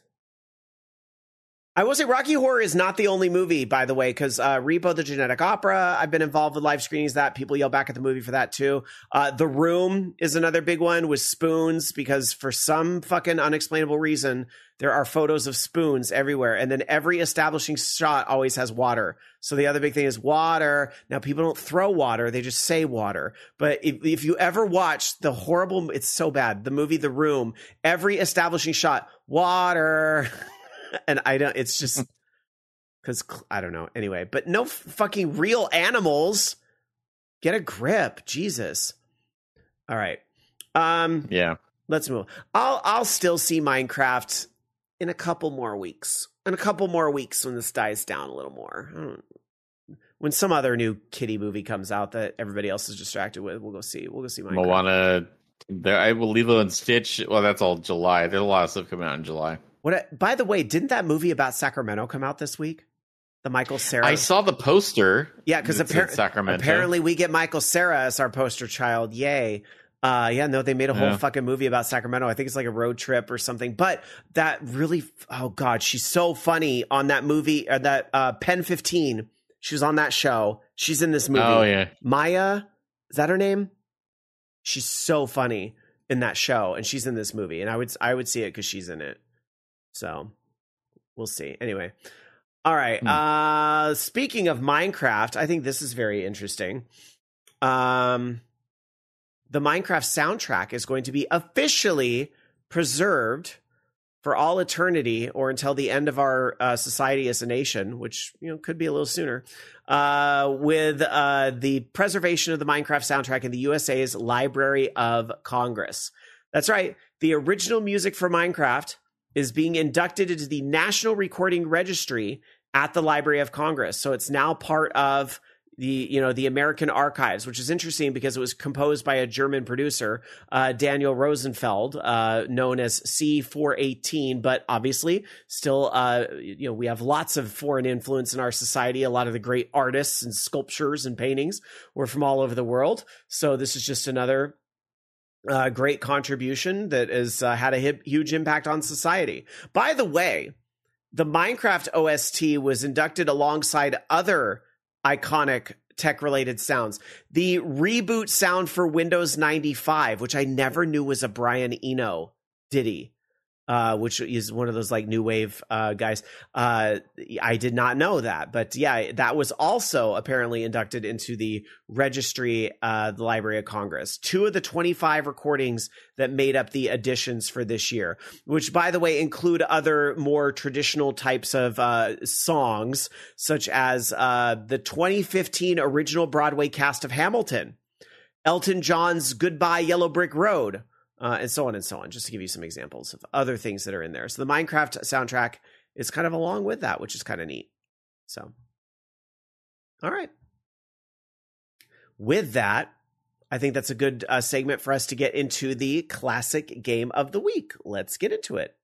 I will say Rocky Horror is not the only movie, by the way, because uh, Repo, the Genetic Opera, I've been involved with live screenings of that. People yell back at the movie for that, too. Uh, the Room is another big one with spoons, because for some fucking unexplainable reason, there are photos of spoons everywhere. And then every establishing shot always has water. So the other big thing is water. Now, people don't throw water. They just say water. But if, if you ever watch the horrible, it's so bad, the movie The Room, every establishing shot, water... And I don't, it's just because I don't know. Anyway, but no fucking real animals. Get a grip. Jesus. All right. Um, yeah. Let's move. I'll, I'll still see Minecraft in a couple more weeks. In a couple more weeks when this dies down a little more. I don't, when some other new kitty movie comes out that everybody else is distracted with, we'll go see. We'll go see Minecraft. Moana. There, I will Lilo and Stitch. Well, that's all July. There's a lot of stuff coming out in July. What? By the way, didn't that movie about Sacramento come out this week? The Michael Cera. I saw the poster. Yeah, because appar- Sacramento. apparently we get Michael Cera as our poster child. Yay! Uh, yeah, no, they made a whole Yeah. fucking movie about Sacramento. I think it's like a road trip or something. But that really, oh god, she's so funny on that movie. Or that uh, Pen fifteen. She was on that show. She's in this movie. Oh yeah, Maya, is that her name? She's so funny in that show, and she's in this movie. And I would I would see it because she's in it. So we'll see. Anyway. All right. Hmm. Uh, speaking of Minecraft, I think this is very interesting. Um, the Minecraft soundtrack is going to be officially preserved for all eternity or until the end of our uh, society as a nation, which, you know, could be a little sooner, uh, with uh, the preservation of the Minecraft soundtrack in the U S A's Library of Congress. That's right. The original music for Minecraft is being inducted into the National Recording Registry at the Library of Congress. So it's now part of the, you know, the American Archives, which is interesting because it was composed by a German producer, uh, Daniel Rosenfeld, uh, known as C four eighteen, but obviously still, uh, you know, we have lots of foreign influence in our society. A lot of the great artists and sculptures and paintings were from all over the world. So this is just another Uh, great contribution that has uh, had a hip, huge impact on society. By the way, the Minecraft O S T was inducted alongside other iconic tech-related sounds. The reboot sound for Windows ninety-five, which I never knew was a Brian Eno ditty, uh, which is one of those like new wave uh, guys. Uh, I did not know that, but yeah, that was also apparently inducted into the registry, uh, the Library of Congress. Two of the twenty-five recordings that made up the additions for this year, which by the way include other more traditional types of uh, songs, such as uh, the twenty fifteen original Broadway cast of Hamilton, Elton John's Goodbye Yellow Brick Road, Uh, and so on and so on, just to give you some examples of other things that are in there. So the Minecraft soundtrack is kind of along with that, which is kind of neat. So, all right. With that, I think that's a good uh, segment for us to get into the classic game of the week. Let's get into it.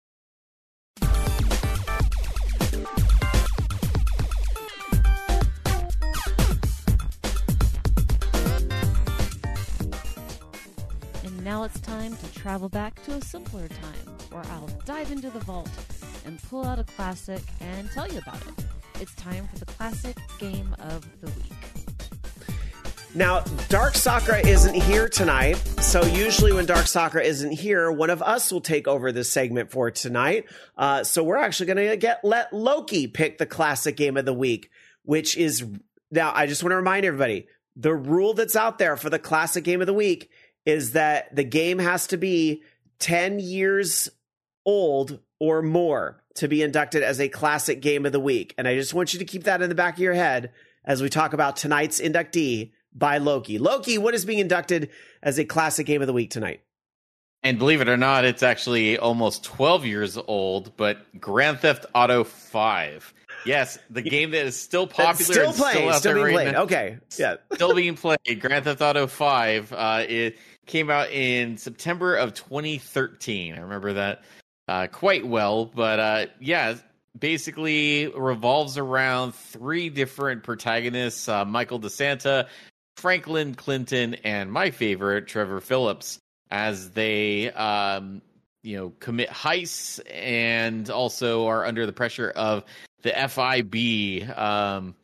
Now it's time to travel back to a simpler time, where I'll dive into the vault and pull out a classic and tell you about it. It's time for the classic game of the week. Now, Dark Sakura isn't here tonight, so usually when Dark Sakura isn't here, one of us will take over this segment for tonight. Uh, so we're actually going to get let Loki pick the classic game of the week, which is, now I just want to remind everybody, the rule that's out there for the classic game of the week is that the game has to be ten years old or more to be inducted as a classic game of the week. And I just want you to keep that in the back of your head as we talk about tonight's inductee by Loki. Loki, what is being inducted as a classic game of the week tonight? And believe it or not, it's actually almost twelve years old, but Grand Theft Auto five. Yes, the game that is still popular. Still and playing, still, out still there being right played. now. Okay, yeah. Still being played. Grand Theft Auto five. Uh, it came out in September of twenty thirteen. I remember that uh, quite well. But uh, yeah, basically revolves around three different protagonists, uh, Michael DeSanta, Franklin Clinton, and my favorite, Trevor Phillips, as they um, you know, commit heists and also are under the pressure of the F I B. Um,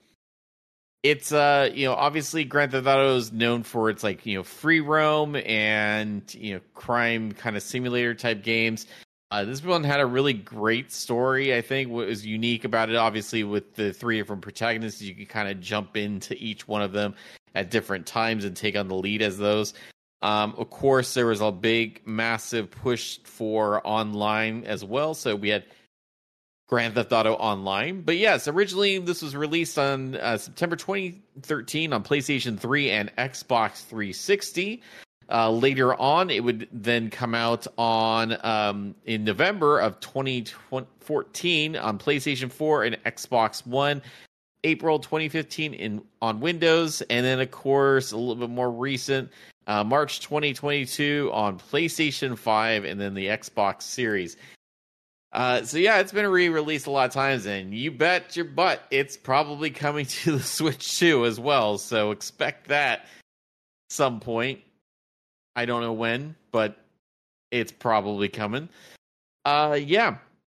it's, uh, you know, obviously Grand Theft Auto is known for its, like, you know, free roam and, you know, crime kind of simulator type games. Uh, this one had a really great story, I think. What was unique about it, obviously, with the three different protagonists, you could kind of jump into each one of them at different times and take on the lead as those. Um, of course, there was a big, massive push for online as well. So we had Grand Theft Auto Online. But yes, originally this was released on uh, September twenty thirteen on PlayStation three and Xbox three sixty. Uh, later on, it would then come out on um, in November of twenty fourteen on PlayStation four and Xbox One. April twenty fifteen in on Windows, and then of course a little bit more recent, uh, March twenty twenty-two on PlayStation five, and then the Xbox Series. Uh, so yeah, it's been re-released a lot of times, and you bet your butt it's probably coming to the Switch too as well. So expect that some point. I don't know when, but it's probably coming. Uh, yeah.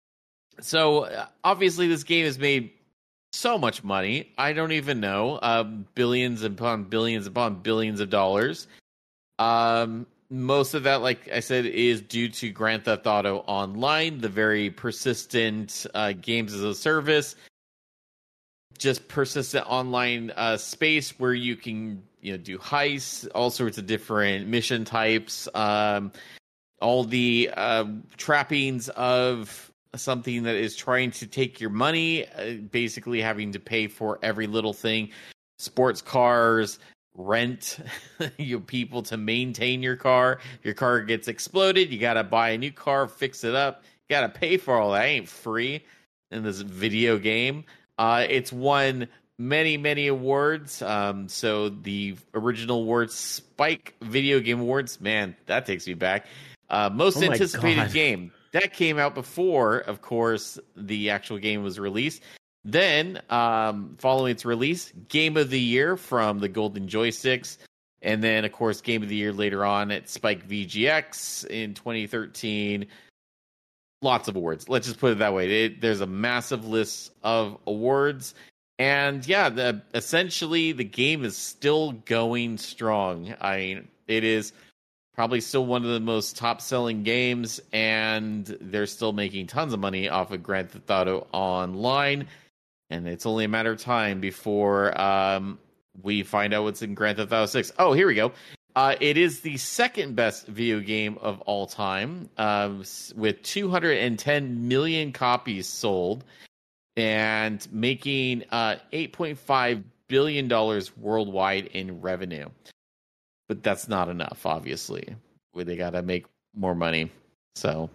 So uh, obviously, this game has made so much money. I don't even know. Uh, billions upon billions upon billions of dollars. Um, most of that, like I said, is due to Grand Theft Auto Online, the very persistent uh, games as a service, just persistent online uh, space where you can, you know, do heists, all sorts of different mission types, um, all the uh, trappings of something that is trying to take your money, uh, basically having to pay for every little thing, sports cars, rent your people to maintain your car. Your car gets exploded, you gotta buy a new car, fix it up, you gotta pay for all that. It ain't free in this video game. Uh, it's won many, many awards. Um, so the original awards, Spike Video Game Awards, man, that takes me back. Uh, most Oh my anticipated God. game. That came out before, of course, the actual game was released. Then, um, following its release, Game of the Year from the Golden Joysticks. And then, of course, Game of the Year later on at Spike V G X in twenty thirteen. Lots of awards. Let's just put it that way. It, there's a massive list of awards. And yeah, the, essentially, the game is still going strong. I mean, it is probably still one of the most top-selling games, and they're still making tons of money off of Grand Theft Auto Online. And it's only a matter of time before um, we find out what's in Grand Theft Auto six. Oh, here we go. Uh, it is the second best video game of all time, uh, with two hundred ten million copies sold and making uh, eight point five billion dollars worldwide in revenue. But that's not enough, obviously. Where they got to make more money. So,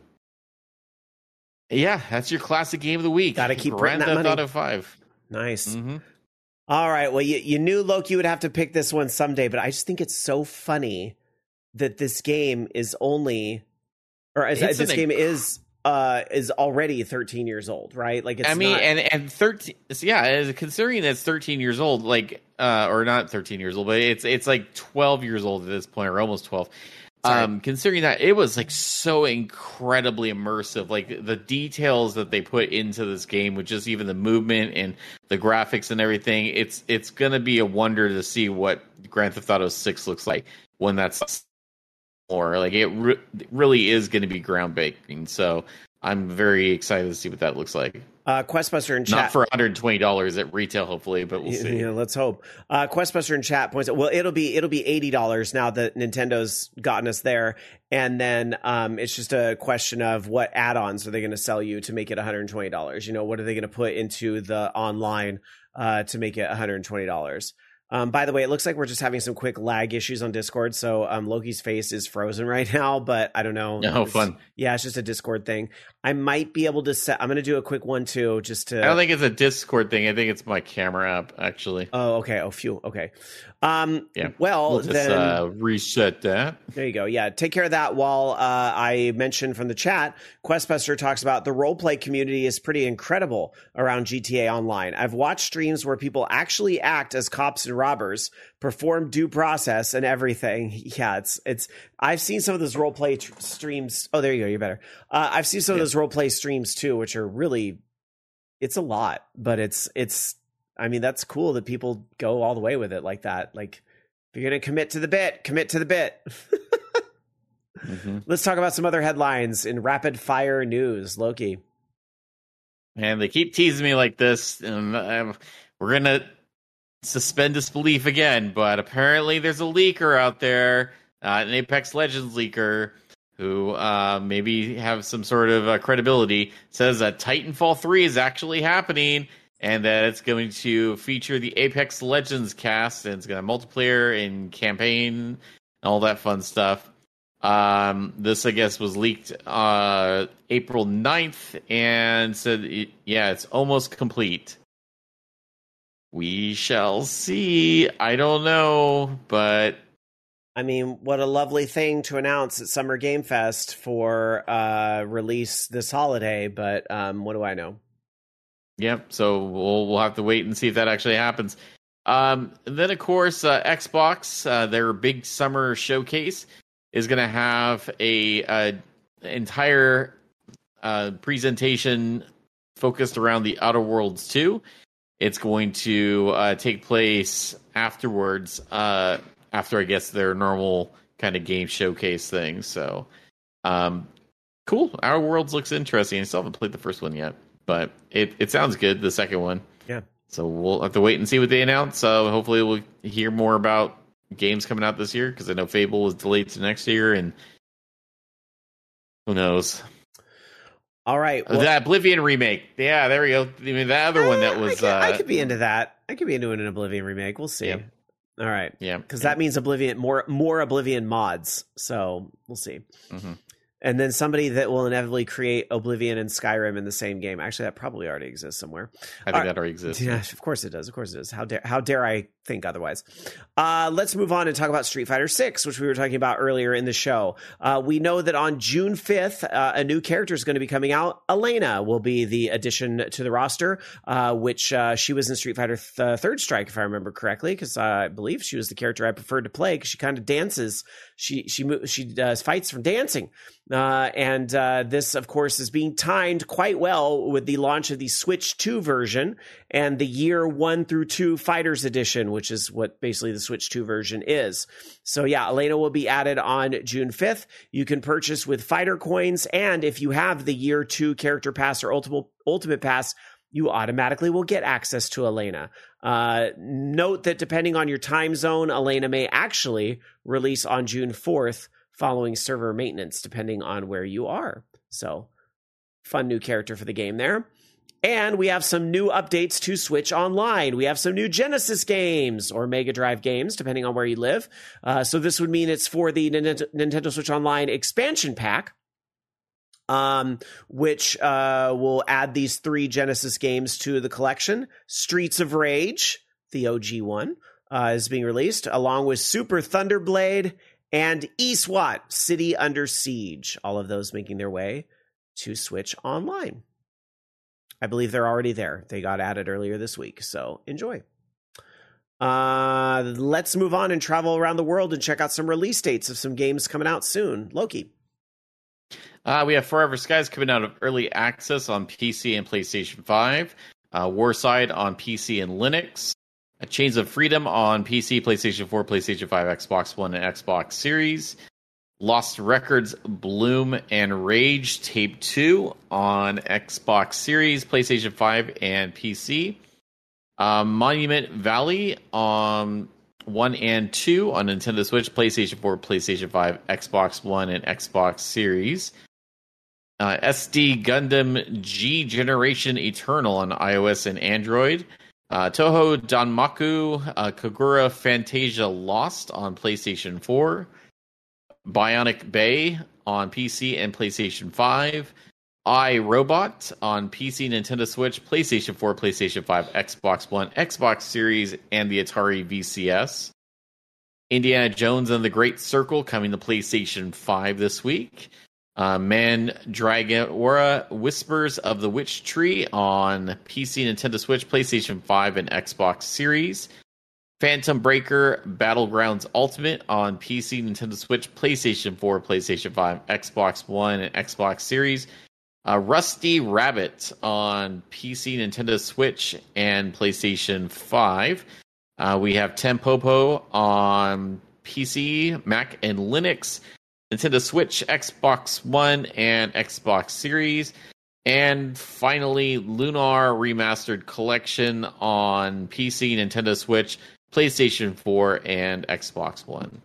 yeah, that's your classic game of the week. Gotta keep Grand printing that Theft money. Auto five. Nice. Mm-hmm. All right. Well, you, you knew Loki would have to pick this one someday, but I just think it's so funny that this game is only, or as, It's this an game inc- is uh is already thirteen years old, right? Like, it's I mean, not, and and thirteen. Yeah, as- considering it's thirteen years old, like, uh, or not thirteen years old, but it's it's like twelve years old at this point, or almost twelve. Sorry. Um, considering that it was like so incredibly immersive, like the details that they put into this game, with just even the movement and the graphics and everything, it's it's gonna be a wonder to see what Grand Theft Auto six looks like when that's more like it re- really is going to be groundbreaking. So I'm very excited to see what that looks like. Uh, Questbuster in chat. Not for one hundred twenty dollars at retail, hopefully, but we'll see. Yeah, let's hope. Uh, Questbuster in chat points out, well, it'll be it'll be eighty dollars now that Nintendo's gotten us there, and then um, it's just a question of what add-ons are they going to sell you to make it one hundred twenty dollars. You know, what are they going to put into the online uh, to make it one hundred twenty dollars? Um, by the way, it looks like we're just having some quick lag issues on Discord. So um, Loki's face is frozen right now, but I don't know. Oh, it's, fun. Yeah, it's just a Discord thing. I might be able to set. I'm going to do a quick one too, just to. I don't think it's a Discord thing. I think it's my camera app, actually. Oh, okay. Oh, phew. Okay. Um, yeah. Well, we'll just then uh, reset that. There you go. Yeah, take care of that. While uh, I mentioned from the chat, Questbuster talks about the roleplay community is pretty incredible around G T A Online. I've watched streams where people actually act as cops and robbers, perform due process and everything. Yeah, it's it's. I've seen some of those roleplay tr- streams. Oh, there you go. You're better. Uh, I've seen some yeah. of those roleplay streams too, which are really. It's a lot, but it's it's. I mean, that's cool that people go all the way with it like that. Like, if you're going to commit to the bit, commit to the bit. mm-hmm. Let's talk about some other headlines in rapid fire news. Loki. Man, they keep teasing me like this. And um, we're going to suspend disbelief again. But apparently there's a leaker out there, uh, an Apex Legends leaker, who uh, maybe have some sort of uh, credibility, says that Titanfall three is actually happening. And that it's going to feature the Apex Legends cast, and it's going to multiplayer and campaign, and all that fun stuff. Um, this, I guess, was leaked uh, April ninth, and said, it, yeah, it's almost complete. We shall see. I don't know, but... I mean, what a lovely thing to announce at Summer Game Fest for uh, release this holiday, but um, what do I know? Yep, so we'll we'll have to wait and see if that actually happens. Um, and then, of course, uh, Xbox, uh, their big summer showcase, is going to have a, a entire uh, presentation focused around the Outer Worlds two. It's going to uh, take place afterwards, uh, after, I guess, their normal kind of game showcase thing. So, um, cool. Outer Worlds looks interesting. I still haven't played the first one yet. But it, it sounds good, the second one. Yeah. So we'll have to wait and see what they announce. So uh, hopefully we'll hear more about games coming out this year, because I know Fable was delayed to next year, and who knows. All right. Well, that Oblivion remake. Yeah, there we go. I mean, the other uh, one that was... I could, uh, I could be into that. I could be into an Oblivion remake. We'll see. Yeah. All right. Yeah. Because yeah. that means Oblivion more more Oblivion mods. So we'll see. Mm-hmm. And then somebody that will inevitably create Oblivion and Skyrim in the same game. Actually, that probably already exists somewhere. I think All that already exists. Yeah, of course it does. Of course it does. How dare how dare I think otherwise? Uh, let's move on and talk about Street Fighter six, which we were talking about earlier in the show. Uh, we know that on June fifth, uh, a new character is going to be coming out. Elena will be the addition to the roster, uh, which uh, she was in Street Fighter th- uh, Third Strike, if I remember correctly, because uh, I believe she was the character I preferred to play because she kind of dances. She she she does fights from dancing. Uh, and uh, this, of course, is being timed quite well with the launch of the Switch two version and the year one through two Fighters Edition, which is what basically the Switch two version is. So, yeah, Elena will be added on June fifth. You can purchase with Fighter Coins, and if you have the year two Character Pass or Ultimate, Ultimate Pass, you automatically will get access to Elena. Uh, note that depending on your time zone, Elena may actually release on June fourth, following server maintenance, depending on where you are. So, fun new character for the game there. And we have some new updates to Switch Online. We have some new Genesis games, or Mega Drive games, depending on where you live. Uh, so this would mean it's for the Nintendo, Nintendo Switch Online expansion pack, um, which uh, will add these three Genesis games to the collection. Streets of Rage, the O G one, uh, is being released, along with Super Thunderblade and eSWAT, City Under Siege, all of those making their way to Switch Online. I believe they're already there. They got added earlier this week, so enjoy. Uh, let's move on and travel around the world and check out some release dates of some games coming out soon. Loki. Uh, we have Forever Skies coming out of early access on P C and PlayStation five. Uh, Warside on P C and Linux. Chains of Freedom on P C, PlayStation four, PlayStation five, Xbox One, and Xbox Series. Lost Records, Bloom and Rage Tape two on Xbox Series, PlayStation five, and P C. Uh, Monument Valley on one and two on Nintendo Switch, PlayStation four, PlayStation five, Xbox One, and Xbox Series. Uh, S D Gundam G Generation Eternal on iOS and Android. Uh, Toho Danmaku uh, Kagura Fantasia Lost on PlayStation four. Bionic Bay on P C and PlayStation five. I, Robot on P C, Nintendo Switch, PlayStation four, PlayStation five, Xbox One, Xbox Series, and the Atari V C S. Indiana Jones and the Great Circle coming to PlayStation five this week. Uh, Mandragora Whispers of the Witch Tree on P C, Nintendo Switch, PlayStation five, and Xbox Series. Phantom Breaker Battlegrounds Ultimate on P C, Nintendo Switch, PlayStation four, PlayStation five, Xbox One, and Xbox Series. Uh, Rusty Rabbit on P C, Nintendo Switch, and PlayStation five. Uh, we have Tempopo on P C, Mac, and Linux. Nintendo Switch, Xbox One, and Xbox Series. And finally, Lunar Remastered Collection on P C, Nintendo Switch, PlayStation four, and Xbox One.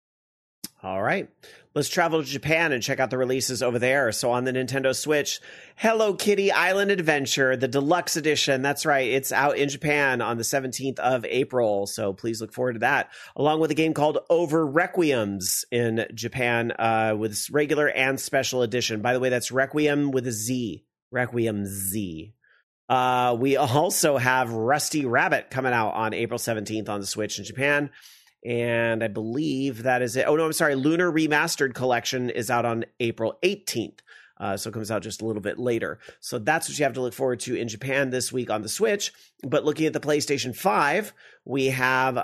All right. Let's travel to Japan and check out the releases over there. So on the Nintendo Switch, Hello Kitty Island Adventure, the deluxe edition. That's right. It's out in Japan on the seventeenth of April. So please look forward to that. Along with a game called Over Requiems in Japan uh, with regular and special edition. By the way, that's Requiem with a Z. Requiem Z. Uh, we also have Rusty Rabbit coming out on April seventeenth on the Switch in Japan. And I believe that is it. Oh, no, I'm sorry. Lunar Remastered Collection is out on April eighteenth. Uh, so it comes out just a little bit later. So that's what you have to look forward to in Japan this week on the Switch. But looking at the PlayStation five, we have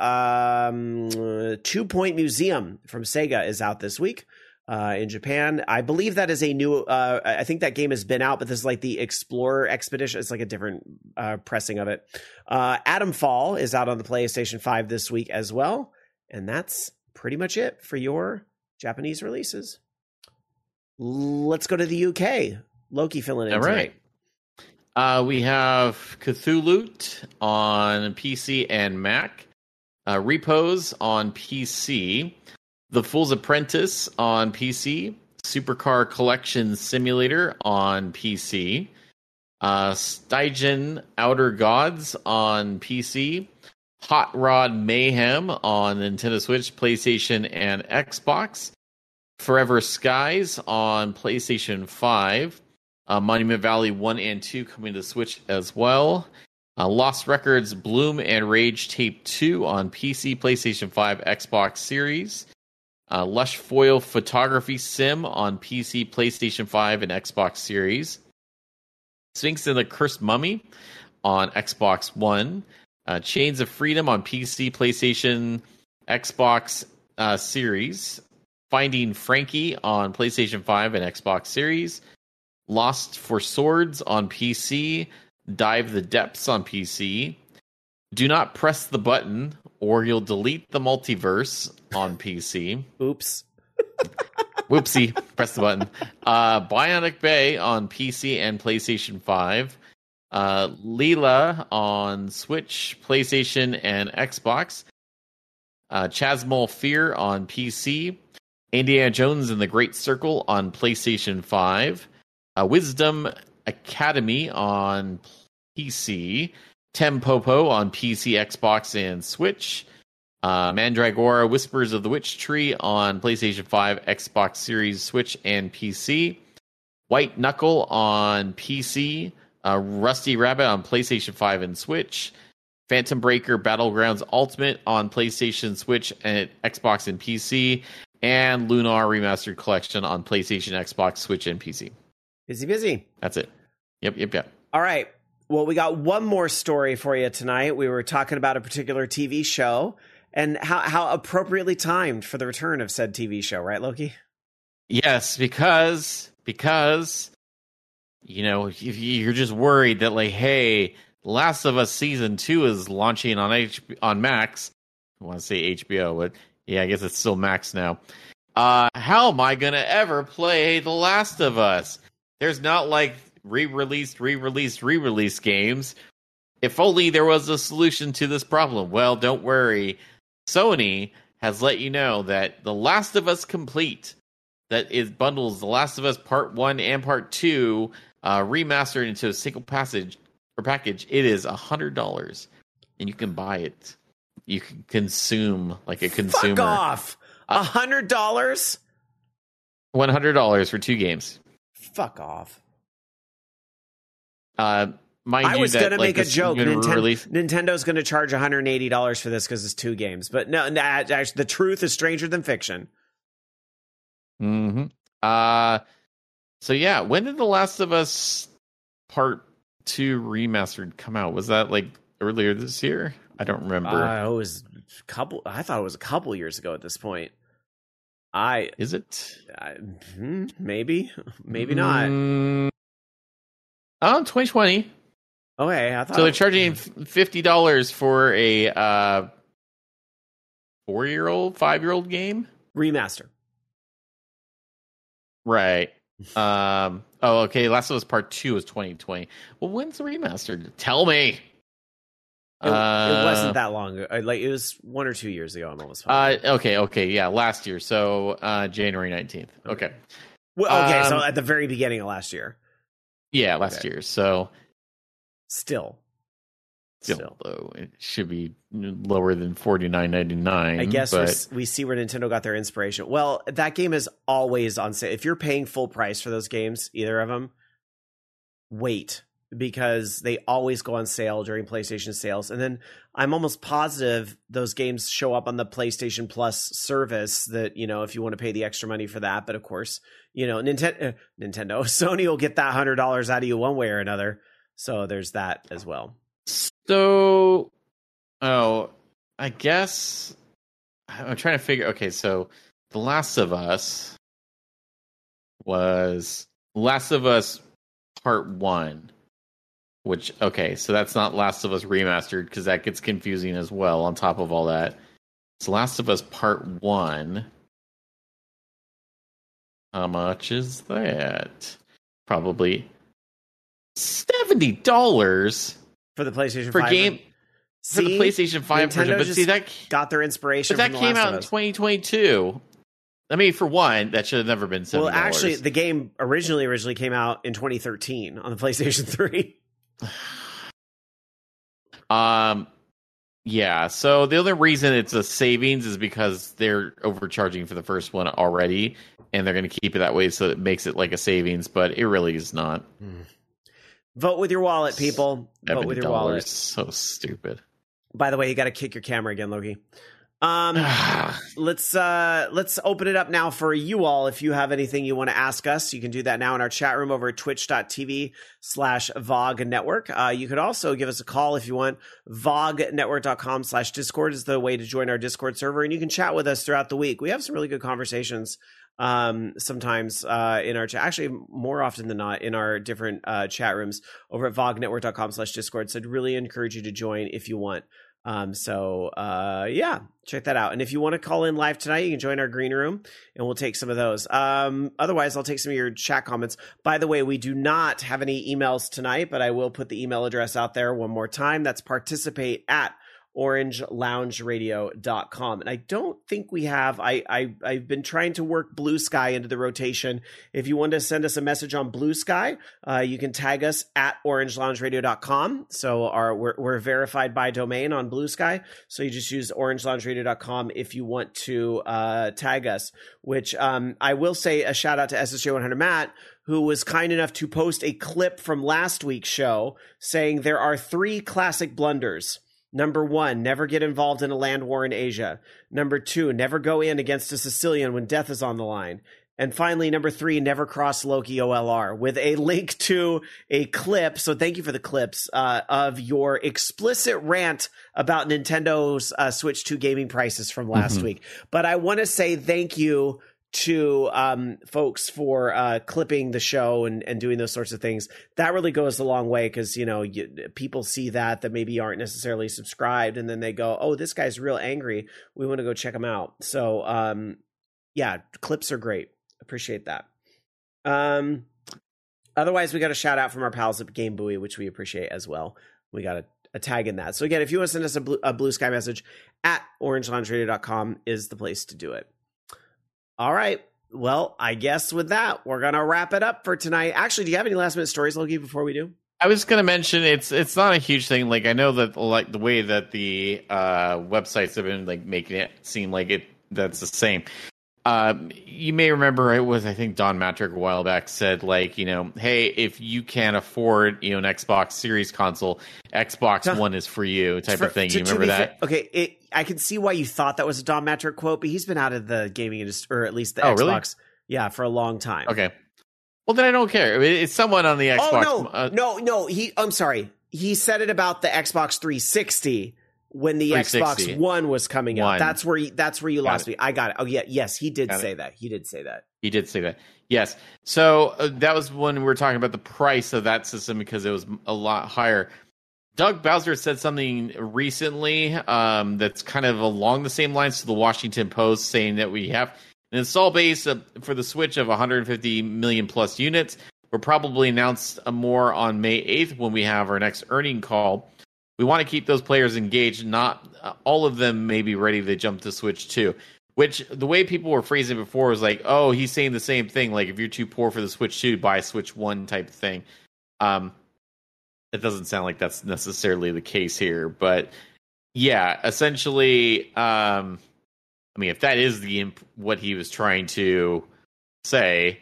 um, Two Point Museum from Sega is out this week. Uh, in Japan. I believe that is a new, uh, I think that game has been out, but this is like the Explorer Expedition. It's like a different uh, pressing of it. Uh, Atom Fall is out on the PlayStation five this week as well. And that's pretty much it for your Japanese releases. Let's go to the U K. Loki filling in All right. Uh, we have Cthulhu on P C and Mac. Uh, Repose on P C. The Fool's Apprentice on P C, Supercar Collection Simulator on P C, uh, Stygian Outer Gods on P C, Hot Rod Mayhem on Nintendo Switch, PlayStation, and Xbox, Forever Skies on PlayStation five, uh, Monument Valley one and two coming to Switch as well, uh, Lost Records Bloom and Rage Tape two on P C, PlayStation five, Xbox Series, Uh, Lush Foil Photography Sim on P C, PlayStation five, and Xbox Series. Sphinx and the Cursed Mummy on Xbox One. Uh, Chains of Freedom on P C, PlayStation, Xbox uh, Series. Finding Frankie on PlayStation five and Xbox Series. Lost for Swords on P C. Dive the Depths on P C. Do Not Press the Button or You'll Delete the Multiverse on P C. Oops. Whoopsie. Press the button. Uh, Bionic Bay on P C and PlayStation five. Uh, Leela on Switch, PlayStation, and Xbox. Uh, Chasmal Fear on P C. Indiana Jones and the Great Circle on PlayStation five. Uh, Wisdom Academy on P C. Tempopo on P C, Xbox, and Switch. Uh, Mandragora Whispers of the Witch Tree on PlayStation five, Xbox Series, Switch, and P C. White Knuckle on P C. Uh, Rusty Rabbit on PlayStation five and Switch. Phantom Breaker Battlegrounds Ultimate on PlayStation, Switch, and Xbox and P C. And Lunar Remastered Collection on PlayStation, Xbox, Switch, and P C. Busy, busy. That's it. Yep, yep, yep. All right. Well, we got one more story for you tonight. We were talking about a particular T V show and how, how appropriately timed for the return of said T V show, right, Loki? Yes, because, because, you know, if you're just worried that, like, hey, Last of Us Season two is launching on H- on Max. I want to say H B O, but yeah, I guess it's still Max now. uh, how am I going to ever play The Last of Us? There's not like re-released, re-released, re-released games. If only there was a solution to this problem. Well, don't worry. Sony has let you know that The Last of Us Complete, that is bundles The Last of Us Part one and Part two, uh, remastered into a single passage or package, it is one hundred dollars. And you can buy it. You can consume like a consumer. Fuck off! one hundred dollars? one hundred dollars for two games. Fuck off. Uh, mind I you was that, going to like, make a joke. Ninten- release- Nintendo's going to charge one hundred eighty dollars for this because it's two games. But no, nah, actually, the truth is stranger than fiction. Mm-hmm. Uh, so yeah, when did The Last of Us Part two Remastered come out? Was that like earlier this year? I don't remember. Uh, it was a couple. I thought it was a couple years ago at this point. I Is it? I, hmm, maybe, maybe not. Mm, oh, twenty twenty. Okay, I thought So they're charging fifty dollars for a uh, four-year-old, five-year-old game? remaster. Right. Um. Oh, okay. Last of Us Part two was twenty twenty. Well, when's the remastered? Tell me. It, uh, it wasn't that long ago. Like it was one or two years ago. I'm almost. Uh. Positive. Okay. Okay. Yeah. Last year. So uh, January nineteenth. Okay. Well, okay, um, so at the very beginning of last year. Yeah, last Okay. year. So Still, still, still. though, it should be lower than forty-nine ninety-nine. I guess but... we're, s- we see where Nintendo got their inspiration. Well, that game is always on sale. If you're paying full price for those games, either of them, wait, because they always go on sale during PlayStation sales. And then I'm almost positive those games show up on the PlayStation Plus service that, you know, if you want to pay the extra money for that. But of course, you know, Nintendo, uh, Nintendo, Sony will get that one hundred dollars out of you one way or another. So there's that as well. So, oh, I guess I'm trying to figure. Okay, so The Last of Us was Last of Us Part One, which okay, so that's not Last of Us Remastered because that gets confusing as well. On top of all that, it's Last of Us Part One. How much is that? Probably seventy dollars For the PlayStation for five game for the See? PlayStation five version. Nintendo But just see that got their inspiration but from that The came Last out of in Us. twenty twenty-two. I mean, for one, that should have never been seventy Well, dollars. actually, the game originally originally came out in twenty thirteen on the PlayStation three. um, yeah. So the only reason it's a savings is because they're overcharging for the first one already, and they're going to keep it that way, so it makes it like a savings. But it really is not. Vote with your wallet, people. Vote with your wallet. So stupid. By the way, you got to kick your camera again, Loki. Um, let's uh, let's open it up now for you all. If you have anything you want to ask us, you can do that now in our chat room over at twitch.tv slash VOG Network. Uh, you could also give us a call if you want. VOGnetwork.com slash Discord is the way to join our Discord server, and you can chat with us throughout the week. We have some really good conversations um, sometimes uh, in our chat, actually more often than not in our different uh, chat rooms over at VOGnetwork.com slash Discord. So I'd really encourage you to join if you want. Um, so, uh, yeah, check that out. And if you want to call in live tonight, you can join our green room and we'll take some of those. Um, otherwise I'll take some of your chat comments. By the way, we do not have any emails tonight, but I will put the email address out there one more time. That's participate at orange lounge radio dot com. And I don't think we have, I, I, I've been trying to work Blue Sky into the rotation. If you want to send us a message on Blue Sky, uh, you can tag us at orange lounge radio dot com. So our, we're, we're verified by domain on Blue Sky. So you just use orange lounge radio dot com if you want to uh, tag us, which um, I will say a shout out to S S J one hundred Matt, who was kind enough to post a clip from last week's show saying there are three classic blunders. Number one, never get involved in a land war in Asia. Number two, never go in against a Sicilian when death is on the line. And finally, number three, never cross Loki O L R, with a link to a clip. So thank you for the clips uh, of your explicit rant about Nintendo's uh, Switch two gaming prices from last Mm-hmm. week. But I want to say thank you to um, folks for uh, clipping the show and, and doing those sorts of things. That really goes a long way because, you know, you, people see that that maybe aren't necessarily subscribed and then they go, oh, this guy's real angry. We want to go check him out. So um, yeah, clips are great. Appreciate that. Um, otherwise, we got a shout out from our pals at Game Buoy, which we appreciate as well. We got a, a tag in that. So again, if you want to send us a blue, a blue sky message, at orange lounge radio dot com is the place to do it. All right. Well, I guess with that, we're going to wrap it up for tonight. Actually, do you have any last minute stories, Loki, before we do? I was going to mention it's it's not a huge thing. Like, I know that like the way that the uh, websites have been like making it seem like it that's the same. Um, you may remember it was, I think Don Matrick a while back said, like, you know, hey, if you can't afford, you know, an Xbox Series console, Xbox huh. One is for you type for, of thing. To, you remember that? Fair, okay, it, I can see why you thought that was a Don Matrick quote, but he's been out of the gaming industry, or at least the oh, Xbox, really? yeah, for a long time. Okay. Well, then I don't care. It's someone on the Xbox. Oh, no, uh, no, no. He, I'm sorry. He said it about the Xbox three sixty. When the Xbox One was coming out, that's where you, that's where you got lost it. me. I got it. Oh yeah, yes, he did got say it. that. He did say that. He did say that. Yes. So uh, that was when we were talking about the price of that system because it was a lot higher. Doug Bowser said something recently um, that's kind of along the same lines to the Washington Post, saying that we have an install base of, for the Switch of one hundred fifty million plus units. We'll probably announce more on May eighth when we have our next earning call. We want to keep those players engaged. Not uh, all of them may be ready to jump to Switch two. Which, the way people were phrasing it before was like, oh, he's saying the same thing. Like, if you're too poor for the Switch two, buy Switch one type of thing. Um, it doesn't sound like that's necessarily the case here. But, yeah, essentially, um, I mean, if that is the imp- what he was trying to say,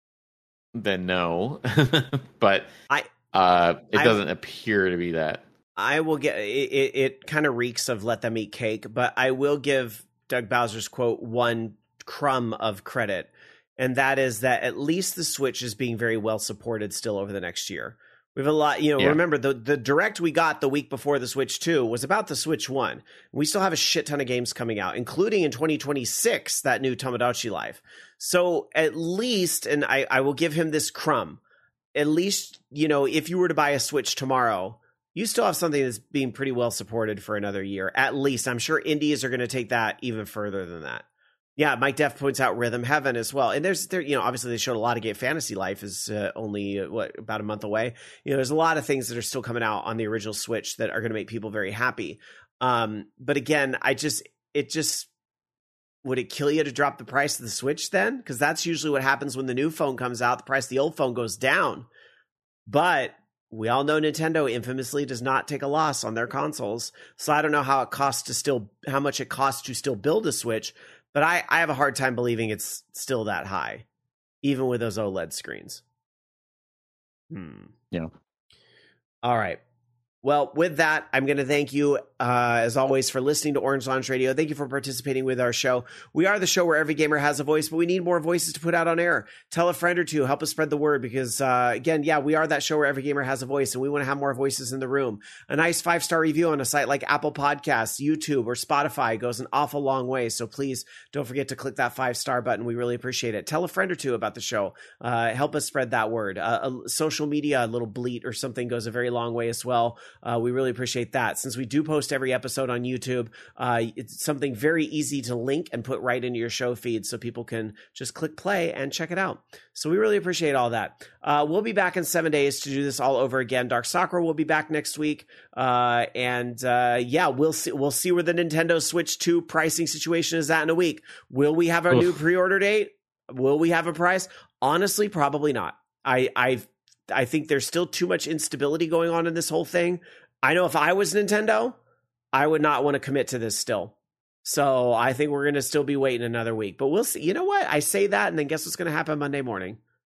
then no. But I, uh, it I, doesn't appear to be that. I will get it. It, it kind of reeks of let them eat cake, but I will give Doug Bowser's quote one crumb of credit, and that is that at least the Switch is being very well supported still over the next year. We have a lot, you know, yeah. Remember the, the direct we got the week before the Switch two was about the Switch one. We still have a shit ton of games coming out, including in twenty twenty-six, that new Tomodachi Life. So at least, and I, I will give him this crumb, at least, you know, if you were to buy a Switch tomorrow, you still have something that's being pretty well supported for another year. At least, I'm sure indies are going to take that even further than that. Yeah, Mike Def points out Rhythm Heaven as well. And there's, there, you know, obviously they showed a lot of game. Fantasy Life is uh, only, uh, what, about a month away. You know, there's a lot of things that are still coming out on the original Switch that are going to make people very happy. Um, but again, I just, it just, would it kill you to drop the price of the Switch then? Because that's usually what happens when the new phone comes out. The price of the old phone goes down. But we all know Nintendo infamously does not take a loss on their consoles. So I don't know how it costs to still, how much it costs to still build a Switch. But I, I have a hard time believing it's still that high, even with those OLED screens. Hmm. Yeah. All right. Well, with that, I'm going to thank you, uh, as always, for listening to Orange Lounge Radio. Thank you for participating with our show. We are the show where every gamer has a voice, but we need more voices to put out on air. Tell a friend or two. Help us spread the word because, uh, again, yeah, we are that show where every gamer has a voice, and we want to have more voices in the room. A nice five-star review on a site like Apple Podcasts, YouTube, or Spotify goes an awful long way, so please don't forget to click that five-star button. We really appreciate it. Tell a friend or two about the show. Uh, help us spread that word. Uh, a social media, a little bleat or something goes a very long way as well. Uh, we really appreciate that. Since we do post every episode on YouTube, uh, it's something very easy to link and put right into your show feed so people can just click play and check it out. So we really appreciate all that. Uh, we'll be back in seven days to do this all over again. Dark Sakura will be back next week. Uh, and uh, yeah, we'll see, we'll see where the Nintendo Switch two pricing situation is at in a week. Will we have a Oof. new pre-order date? Will we have a price? Honestly, probably not. I, I, I think there's still too much instability going on in this whole thing. I know if I was Nintendo, I would not want to commit to this still. So I think we're going to still be waiting another week. But we'll see. You know what? I say that, and then guess what's going to happen Monday morning?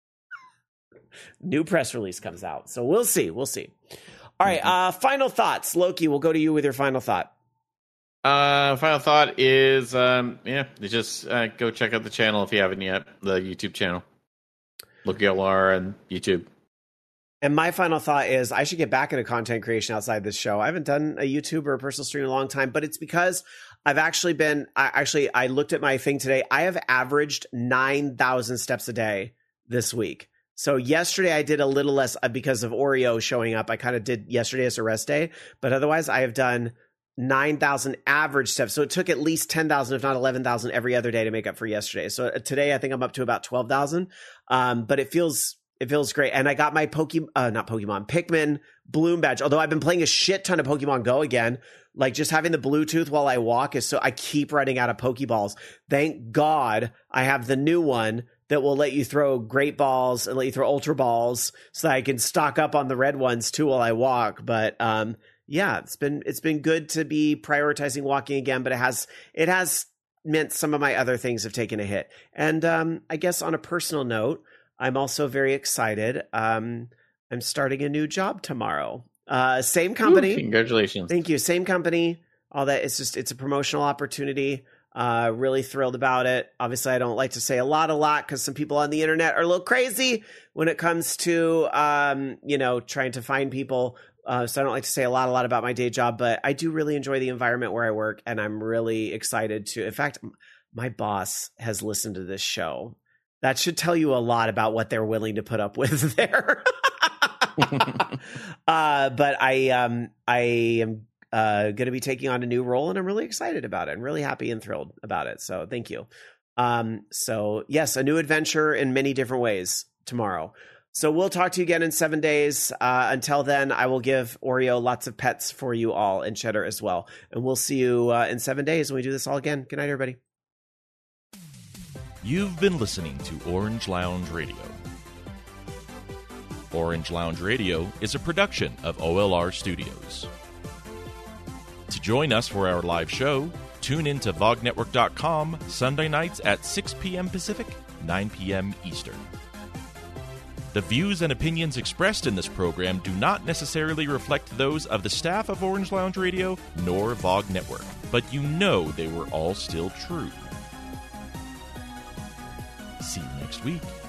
New press release comes out. So we'll see. We'll see. All right. Uh, final thoughts. Loki, we'll go to you with your final thought. Uh, final thought is, um, yeah, just uh, go check out the channel if you haven't yet, the YouTube channel. Look at L R and YouTube. And my final thought is I should get back into content creation outside this show. I haven't done a YouTube or a personal stream in a long time, but it's because I've actually been, I actually, I looked at my thing today. I have averaged nine thousand steps a day this week. So yesterday I did a little less because of Oreo showing up. I kind of did yesterday as a rest day, but otherwise I have done nine thousand average steps. So it took at least ten thousand, if not eleven thousand every other day to make up for yesterday. So today I think I'm up to about twelve thousand. Um, but it feels, it feels great. And I got my Pokemon, uh, not Pokemon, Pikmin Bloom badge. Although I've been playing a shit ton of Pokemon Go again, like just having the Bluetooth while I walk is so I keep running out of Pokeballs. Thank God I have the new one that will let you throw great balls and let you throw ultra balls so that I can stock up on the red ones too while I walk. But, um, yeah, it's been it's been good to be prioritizing walking again, but it has it has meant some of my other things have taken a hit. And um, I guess on a personal note, I'm also very excited. Um, I'm starting a new job tomorrow. Uh, same company. Ooh, congratulations! Thank you. Same company. All that. It's just it's a promotional opportunity. Uh, really thrilled about it. Obviously, I don't like to say a lot, a lot, because some people on the internet are a little crazy when it comes to um, you know trying to find people. Uh, so I don't like to say a lot, a lot about my day job, but I do really enjoy the environment where I work, and I'm really excited to. In fact, my boss has listened to this show. That should tell you a lot about what they're willing to put up with there. uh, but I, um, I am uh, going to be taking on a new role, and I'm really excited about it. I'm really happy and thrilled about it. So thank you. Um, so yes, a new adventure in many different ways tomorrow. So we'll talk to you again in seven days. Uh, until then, I will give Oreo lots of pets for you all, and Cheddar as well. And we'll see you uh, in seven days when we do this all again. Good night, everybody. You've been listening to Orange Lounge Radio. Orange Lounge Radio is a production of O L R Studios. To join us for our live show, tune in to Vog Network dot com Sunday nights at six p.m. Pacific, nine p.m. Eastern. The views and opinions expressed in this program do not necessarily reflect those of the staff of Orange Lounge Radio nor Vog Network, but you know they were all still true. See you next week.